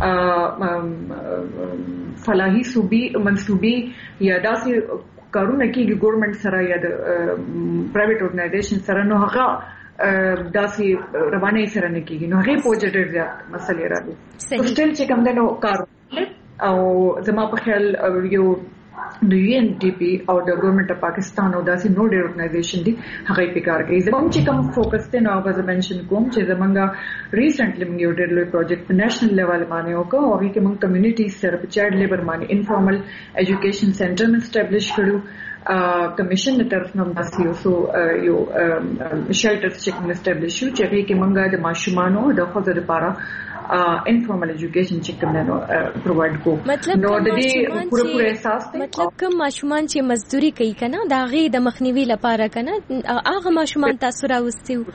فلاحي صوبي منصوبي یا داسې کارونه کیږي ګورنمنت سره یا د پرایویټ ارګنایزیشن سره نو هغه داسې روانه سره نه کیږي نو هغه پوجټیو زیات مسلې راځي. سټیل چې کوم د نو کار او زما په خیال یو د UNDP او د ګورنمنت اف پاکستان او داسې نو ډېر ارګنایزیشن دي هغه په کار کوي. زموږ چې کوم فوکس ته نو غوښه منشن کوم چې زمونږه ریسنټلی موږ یو ډېر لوی پروجیکټ په نېشنل لیول باندې وکړو او هغه کې موږ کمیونټي سره په چایلډ لیبر باندې انفارمل ایجوکیشن سنټر مې اسټابلیش کړو. کمیشن د طرف نه تاسو یو شیلټر چې کوم اسټابلیش شو چې هغه کې موږ د ماشومانو د خوځو لپاره انفارمل ایجوکیشن چې کوم نو پرووایډ کو. نو د دې پوره احساس ته مطلب کوم ماشومان چې مزدوري کوي کنه دا غي د مخنیوي لپاره کنه هغه ماشومان تاسو راوستیو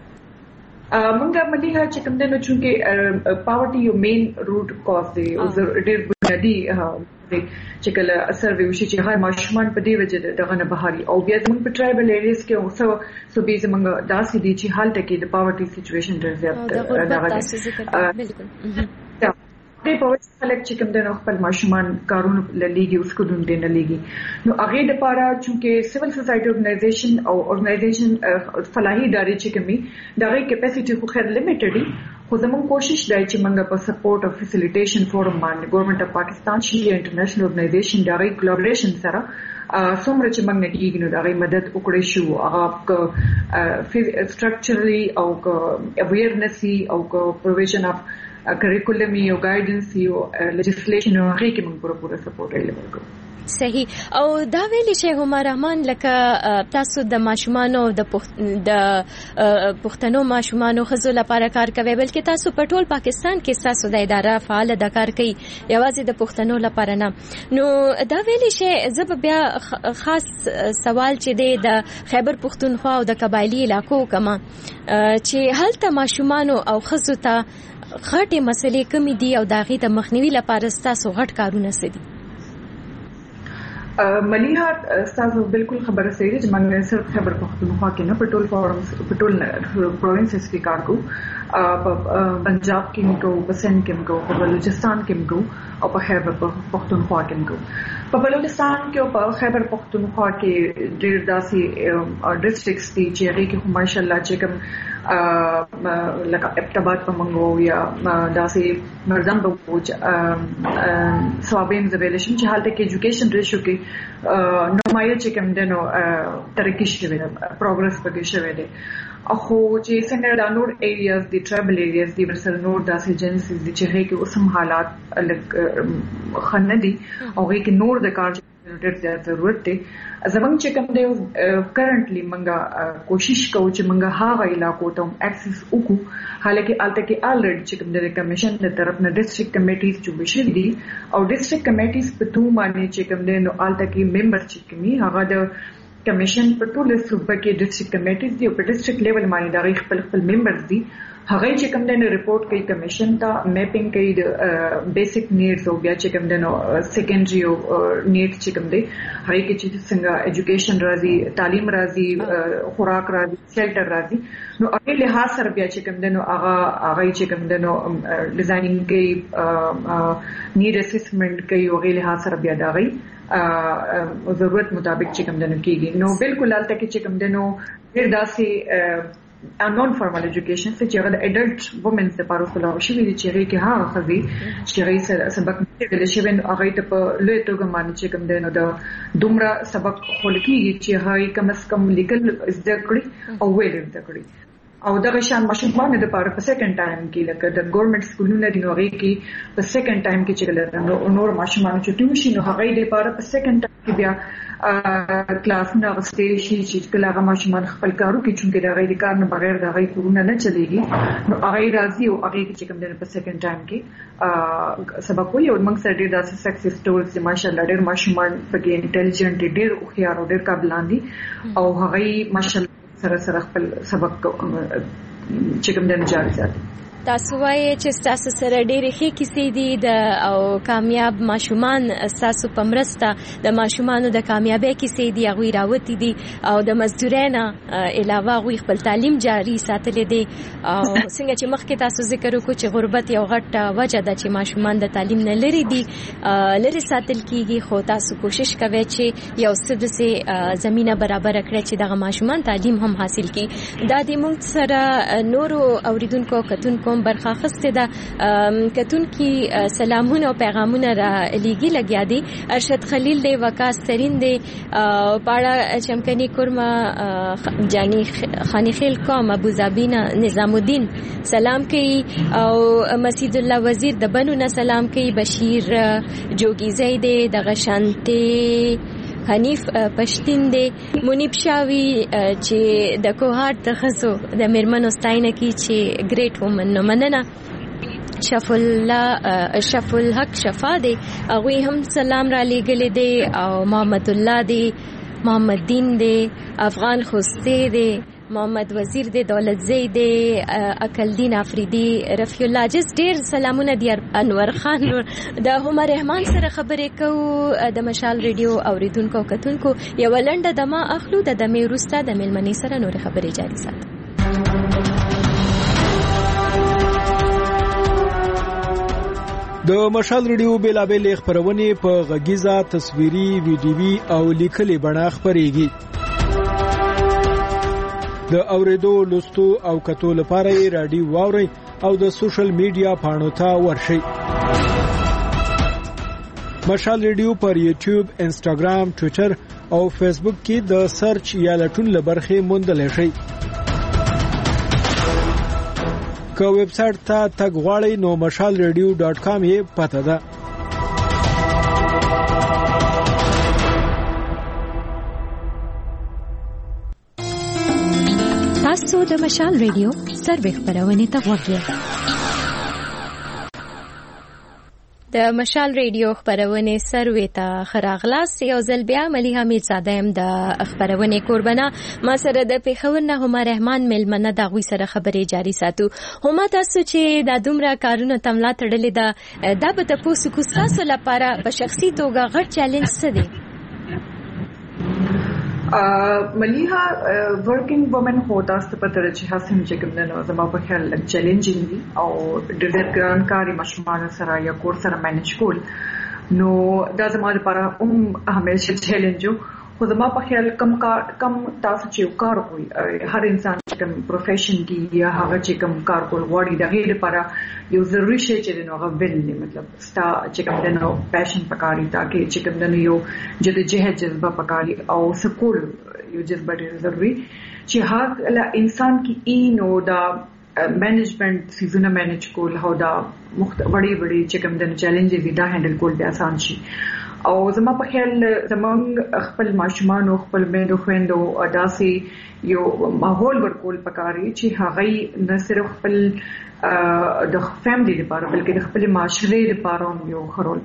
مونږه مليها چې کوم نو چې پاورټي یو مین روټ کاز دی او ډېر بنیادی چې کله سروې وشي چې هر ماشومان په دې وجه دغه نه بهاري او بیا موږ په ټرایبل ایریاز کې اوسه سو به زمونږ داسې دي چې حالت کې د پاورټي سچويشن ډېر زیات بالکل د پوهه خلک چې کوم د خپل ماشومان کارونه للیږي اوس کو دونه نه لګي نو هغه د لپاره چې سیول سوسایټي ارګنایزیشن او ارګنایزیشن فلاحي ادارې چې کومي دغه کیپاسټي خو خیر لیمیټډ دي خو زموږ کوشش دی چې موږ په سپورټ او فیسیلیټیشن فورم باندې ګورنمنت اف پاکستان شي انټرنیشنل ارګنایزیشن دغه کولیبریشن سره څومره چې موږ نه کیږي نو دغه مدد وکړي شو هغه سټرکچرلی او اویرنس او پروویژن اف کریکولم یو گایډنس یو لیجسلیشن او هغه کې موږ پوره سپورټ ورکوو. صحیح او دا ویلي شیخ عمر رحمان لکه تاسو د ماشومانو د پښتنو ماشومانو خزو لپاره کار کوي بلکې تاسو په ټول پاکستان کې تاسو د اداره فعال د کار کوي یوازې د پښتنو لپاره نه نو دا ویلي شی زب بیا خاص سوال چې د خیبر پښتونخوا او د قبایلی علاقو کما چې هلته ماشومانو او خزو ته غټه مسلې کمی دي او داغي د مخنیوي لپاره تاسو غټ کارونه سدي. مليها تاسو بالکل خبره صحیح ده چې موږ صرف خیبر پختونخوا کې نه په ټول فورمز په ټول پروینسز کې کار کوو پنجاب کې موږ کوو په سند کې موږ کوو په بلوچستان کې موږ کوو او په خیبر پختونخوا کې موږ کوو. په بلوچستان کې او په خیبر پختونخوا کې ډېر داسې ډسټرکټس دي چې هغه کې ماشاءالله چې کوم لکه ابتابات په منغو یا داسې مرزم په پوج سوابین زویلشن چې حالت کې ایجوکیشن ریشو کې نمایه چې کوم دنو ترقی شوی ده پروګرس پکې شوی ده خو چې څنګه دا نور ایریاز دي ټرایبل ایریاز دي ورسره نور داسې ایجنسیز دي چې هغه کې اوسم حالات الګ خنه دي او هغه کې نور د کار ډېر زیات ضرورت دی. زمونږ چې کوم دی کرنټلی موږ کوشش کوو چې موږ هغه علاقو ته اکسس وکړو، حالکه الته کې الریډي چې کوم د کمیشن د طرف نه ډیسټریکټ کمیټیز جوړ شوي دي او ډیسټریکټ کمیټیز په تو باندې چې کوم دی نو الته کې ممبر چې کومي هغه د کمیشن په ټول صوبه کې ډیسټریکټ کمیټیز دي او په ډیسټریکټ لیول باندې د خپل ممبرز دي. هغه چې کوم د ریپورت کوي کمیشن ته میپینګ کوي د بیسیک نیډز او بیا چې کوم د سیکنډري او نیډز چې کوم دی هغه کې چې څنګه ایجوکیشن راځي، تعلیم راځي، خوراک راځي، شیلټر راځي، نو هغه له سره بیا چې کوم د هغه چې کوم د ډیزاینینګ کوي، نیډ اسسمنټ کوي او هغه له سره بیا دا غي ضرورت مطابق چې کوم د کېږي. نو بالکل البته کې چې کوم د ډېر داسې نون فارمل ایجوکیشن چې هغه د اډلټ وومنز لپاره خلا شوی دي چې هغه کې هغه خزي چې هغه سبق ویل شوی نو هغه ته په لوی توګه باندې چې کوم دی نو د دومره سبق خل کېږي چې هغه کم از کم لیکل زده کړي او ویل زده کړي او دغه شان ماشومان د لپاره په سیکنډ ټایم کې لکه د ګورنمنت سکولونو دی نو هغه کې په سیکنډ ټایم کې چې نور ماشومان چې ټیوشن نو هغه د لپاره په سیکنډ ټایم کې بیا کلاس نه غوښتل شي چې کله هغه ماشومان خپل کارو کې چې د غیر کار نه بغیر د غیر کورونه نه چلےږي نو هغه راځي او هغه چې کوم د په سیکنډ ټایم کې سبق وي او موږ سره ډېر داسې سکسس سټوریز چې ماشاءالله ډېر ماشومان پکې انټيليجنت ډېر هوښیار او ډېر قابلان دي او هغه ماشاءالله سره خپل سبق چې کوم د جاري ساتي. تاسو وایي چې تاسو سره ډېرې ښې کیسې دي د او کامیاب ماشومان تاسو په مرسته د ماشومانو د کامیابی کیسې دي هغوی راوتي دي او د مزدورۍ نه علاوه هغوی خپل تعلیم جاري ساتلی دی او څنګه چې مخکې تاسو ذکر وکړو چې غربت یو غټ وجه ده چې ماشومان د تعلیم نه لرې دي لرې ساتل کیږي، خو تاسو کوشش کوئ چې یو څه داسې زمینه برابره کړئ چې دغه ماشومان تعلیم هم حاصل کړي. دا د موږ سره نورو اوریدونکو کتونکو برخه اخیستې ده. کتونکي سلامونه او پیغامونه را لیږي لګیا دي. ارشد خلیل دی، وقاص ترین دی، پاړه چمکنی کورما جانی خانیخیل قوم ابوظبی نظام الدین سلام کوي او مسجد الله وزیر د بنو نه سلام کوي. بشیر جوګیزی دی، د غشانتي حنیف پښتین دی، منیب شاوی چې د کوهات د خزو د میرمنو ستاینه کی چې ګریټ وومن نو مننه. شف الحق شفا دی، هغوی هم سلام را لیږلی دی او محمد الله دی، محمد دین دی، افغان خوستی دی، محمد وزیر دی، دولت زی دی، اکلدین افریدی، رفیع الله جز ډیر سلامونه دی. انور خان د همر رحمان سره خبرې کوو د مشال ریډیو اوریدونکو او کتونکو. یو لنډه دمه اخلو، د دمې وروسته د میلمنې سره نور خبرې جاري ساتو. د مشال ریډیو بیلابېلې خبرونه په غږیزه، تصویري، ویډیوي او لیکلي بڼه خبرېږي. د اوریدو، لوستو او کتو لپاره یې رادیو واورئ او د سوشل میډیا پاڼو ته ورشئ. مشال ریډیو پر یوټیوب، انسټاګرام، ټوئیټر او فیسبوک کې د سرچ یا لټون لبرخه موندل شي. که ویب سټ ته تګ غواړئ نو mashalradio.com یې پته ده. تاسو د مشال ریډیو سروې خبرونه ته وګورئ. د مشال ریډیو خبرونه سروې ته خراغلاس یو ځل بیا ملي حمید زاده هم د خبرونه قربانه ما سره د پیښور نه همر رحمان ملمنه د غوي سره خبرې جاري ساتو. هم تاسو چې د دومره کارونو تملا تړلې ده دا به تاسو کو تاسو لپاره په شخصي توګه غټ چیلنج څه دی؟ ملیها ورکینګ وومن هو تاسو په تر چې حسن چې کوم نه زما په خیال لږ چیلنجینګ دي او ډېر ګران کاری ماشومان سره یا کور سره مینج کول نو دا زما لپاره همیشه چیلنج خو زما په خیال کم تاسو چې کار کوي هر انسان چې کوم پروفیشن کې یا هغه چې کوم کار کول غواړي د غیر لپاره یو ضروري شی چې نو هغه ویل مطلب ستا چې کوم نو پېشن پکاري تاکي چې کوم نو یو جدوجہد جذبه پکاري او سکول یو جذبه ډېر ضروري چې هغه انسان کې نو دا مینجمنٹ سیزونه مینج کول هو دا وړي چې کوم د چیلنجز دا هندل کول به آسان شي او زما په خیال زمونږ خپل ماشومان او خپل میندو خويندو داسې یو ماحول ورکول پکاري چې هغه نه صرف خپل د فیملی لپاره بلکې د خپل معاشري لپاره یو خرول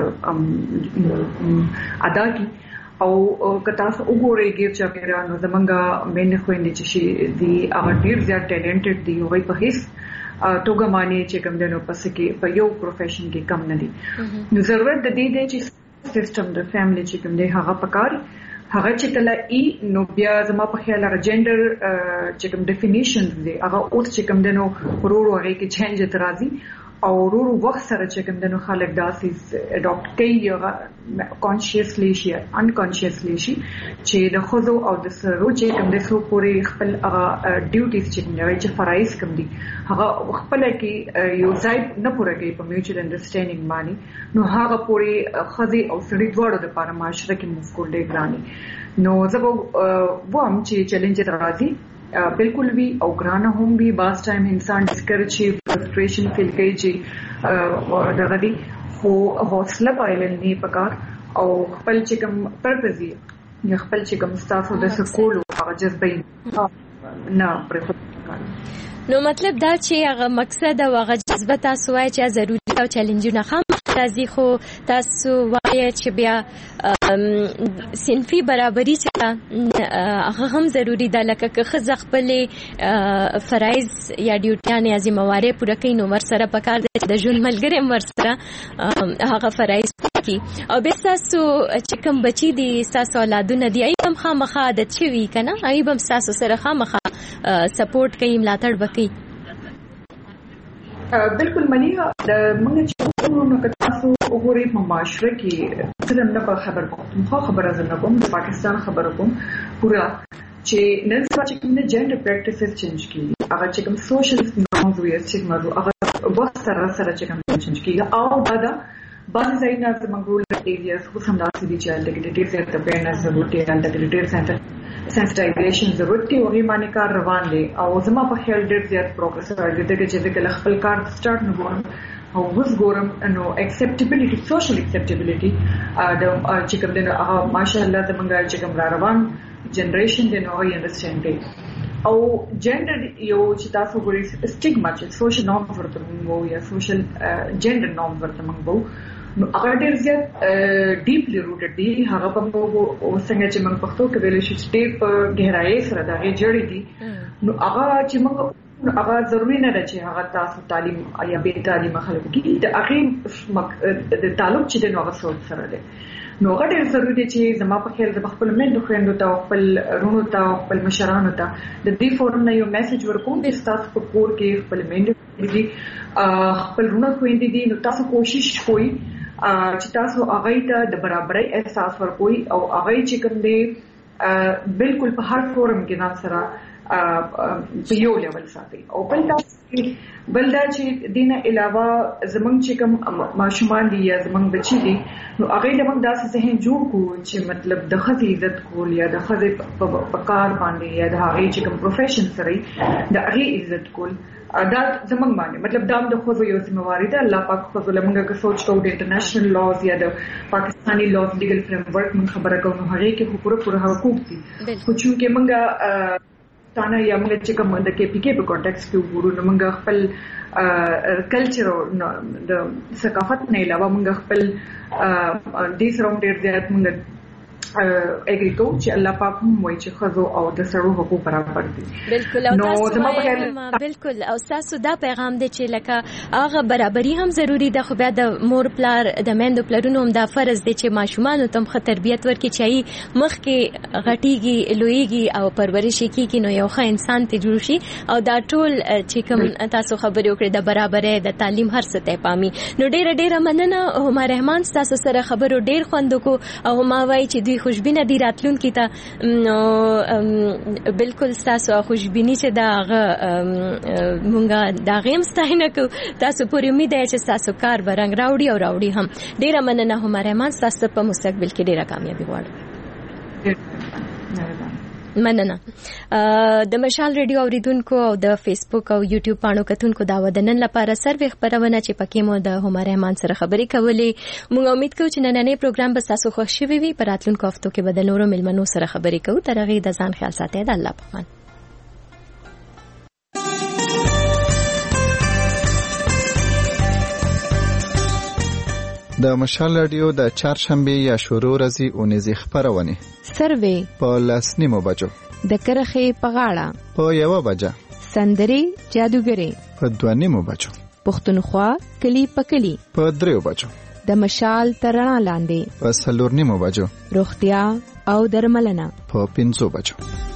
ادا کی او کتا وګورئ چې پیرانو زمونږ میندې خويندې چې دی هغه ډیر زیات ټیلنټډ دی وای په هیڅ توګه معنی چې کوم دنو پس کې په یو پروفیشن کې کم نه دي نو ضرورت د دې دی چې سیستم د فیملی چې کوم دی هغه پکار هغه چې کله نو بیا زما په خیال هغه جندر چې کوم ډیفینیشنز دی هغه اوس چې کوم دنو ورور هغه کې چینج ترازی او ورور وخت سره چې کوم دنو خلک داسې اډاپټ کوي هغه کانشیسلی شي انکانشیسلی شي چې د خود او د سرو چې کوم د سو پورې خپل هغه ډیوټیز چې فرایض کوم دي هغه خپل کې یو ځای نه پوره کوي په میوچوال انډرستانډینګ باندې نو هغه پورې خدي او سړي دواړو د لپاره معاشره کې مفکور دی ګرانی نو زه ووم چې چیلنج راځي بالکل بھی او ګرانه هم بھی باز ټایم انسان ډسکرچي فرستریشن فیل کوي چې دغه دي خو حوصله پایل نه پکار او خپل چې کوم پرپز یې خپل چې کوم تاسو د سکول او جذبه نه پرې نو مطلب دا چې هغه مقصد او هغه جذبه تاسو وایي چې ضروري او چیلنجونه خام راځي خو تاسو وایي چې بیا صنفي برابرۍ چې هغه هم ضروری ده لکه که ښځه خپلې فرایض یا ډیوټیانې یا ذمهوارۍ پوره کوي نو ورسره پکار ده چې د ژوند ملګری هم ورسره هغه فرایض کوي او بیا ستاسو چې کوم بچي دي ستاسو اولادونه دي هغوی هم خامخا عادت شوي که نه هغوی به هم ستاسو سره خامخا سپورټ کوي ملاتړ به کوي بالکل مليها موږ چې نو که تاسو وګورئ په معاشره کې څه نه خبر کوم خو خبره زنه کوم د پاکستان خبره کوم پورا چې نن سبا چې کوم جنډر پریکټیسز چینج کیږي هغه چې کوم سوشل نورمز وي چې موضوع هغه وخت سره چې کوم چینج کیږي او دا بعض ځایونه زموږ رول ایریاز خو هم داسې دي چې د ډیټیل سره په اړه ضرورت دی د ډیټیل سنټر سنسټایزیشن ضرورت دی او یې کار روان دی او زما په خیال ډېر زیات پروګرس راغلی دی چې کله خپل کار سٹارټ نه وګورم او اوس ګورم نو اکسپټیبিলিټي سوشل اکسپټیبিলিټي د چې کوم دی ماشاءالله زمونږ چې کوم روان جنریشن دی نو یې انډرسټینډ دی او جنډر یو چې تاسو ګورئ سټیګما چې سوشل نورمز ورته موږ یا سوشل جنډر نورمز ورته موږ نو هغه ډېر زیات ډیپلی روټډ دي هغه په موږ څنګه چې موږ پښتو کې ویل شي چې په گہرائی سره دا جوړې دي نو هغه چې موږ هغه ضروري نه ده چې هغه تاسو تعلیم یا به تعلیم خلکو کې د هغه د تعلق چې د نوغه سوچ سره ده نو هغه ډېر ضروري دي چې زما په خیال د خپل مندو خويندو ته خپل رونو ته خپل مشرانو ته د دې فورم نه یو میسج ورکوم چې تاسو په کور کې خپل مندو دي خپل رونو خويندې دي نو تاسو کوشش کوئ چې تاسو هغه ته د برابرۍ احساس ورکوي او هغه چې کوم دی بالکل په هر فورم کې نه سره په یو لیول ساتي او بل دا چې دینه علاوه زمونږ چې کوم ماشومان دي یا زمونږ بچي دي نو هغه له موږ داسې ذهن جوړ کو چې مطلب د خزي عزت کول یا د خزي په کار باندې یا د هغه چې کوم پروفیشن سره د هغه عزت کول دا زمونږ باندې مطلب دا د خو یو ذمہواری ده الله پاک خو زمونږه که سوچ کوو د انټرنیشنل لاز یا د پاکستانی لاز لیګل فریم ورک من خبره کوو نو هغه کې پوره حقوق دي خو چې موږ تانه یا موږ چې کوم د کې پی کې په کانټیکس کې وګورو نو موږ خپل کلچر او د ثقافت نه علاوه موږ خپل دې سره ډېر زیات موږ اګریکو چې الله پاک هم وایي چې خزو او د سړو حقوق برابر دي بالکل او تاسو بالکل او تاسو دا پیغام دی چې لکه هغه برابرۍ هم ضروری ده خو بیا د مور پلار د میندو پلرونو هم دا فرض دی چې ماشومان ته هم ښه تربیت ورکړي چې مخکې غټیږي لویږي او پرورش کیږي نو یو ښه انسان ته جوړ شي او دا ټول چې کوم تاسو خبرې وکړې د برابرۍ د تعلیم هر څه ته پامي نو ډېر مننه هما رحمان تاسو سره خبرو ډېر خوند کو او هما وایي چې دوی خوشبینه دي راتلونکي ته نو بالکل تاسو خوشبینی چې دا مونږه دا غیم ستاینه کو تاسو پورې امید ده چې تاسو کار برنګ راوړي هم ډیره مننه هم رحمان تاسو په مستقبل کې ډیره کامیابی غواړم مننه. د مشال ریډیو اوریدونکو او د فیسبوک او یوټیوب پاڼو کتونکو دا ودنن لپاره سروې خبرونه چې پکې مو د همار رحمان سره خبرې کولې. موږ امید کوو چې نننې پروګرام به تاسو خوښ شوي وي. په راتلونکو هفتو کې به د نورو مېلمنو سره خبرې کوو. تر هغې د ځان خیال ساتئ. د الله په امان. د مشال رادیو د چهارشنبه یا شروع ورځې اونیزې خبرونه سروې په 10:30 بجو، د کرخې په غاړه په 1 بجه، سندري جادوګري په 2:30 بجو، پښتونخوا کلی په کلی په 3 بجو، د مشال ترڼا لاندې په 4:30 بجو، روغتیا او درملنه په 5 بجو.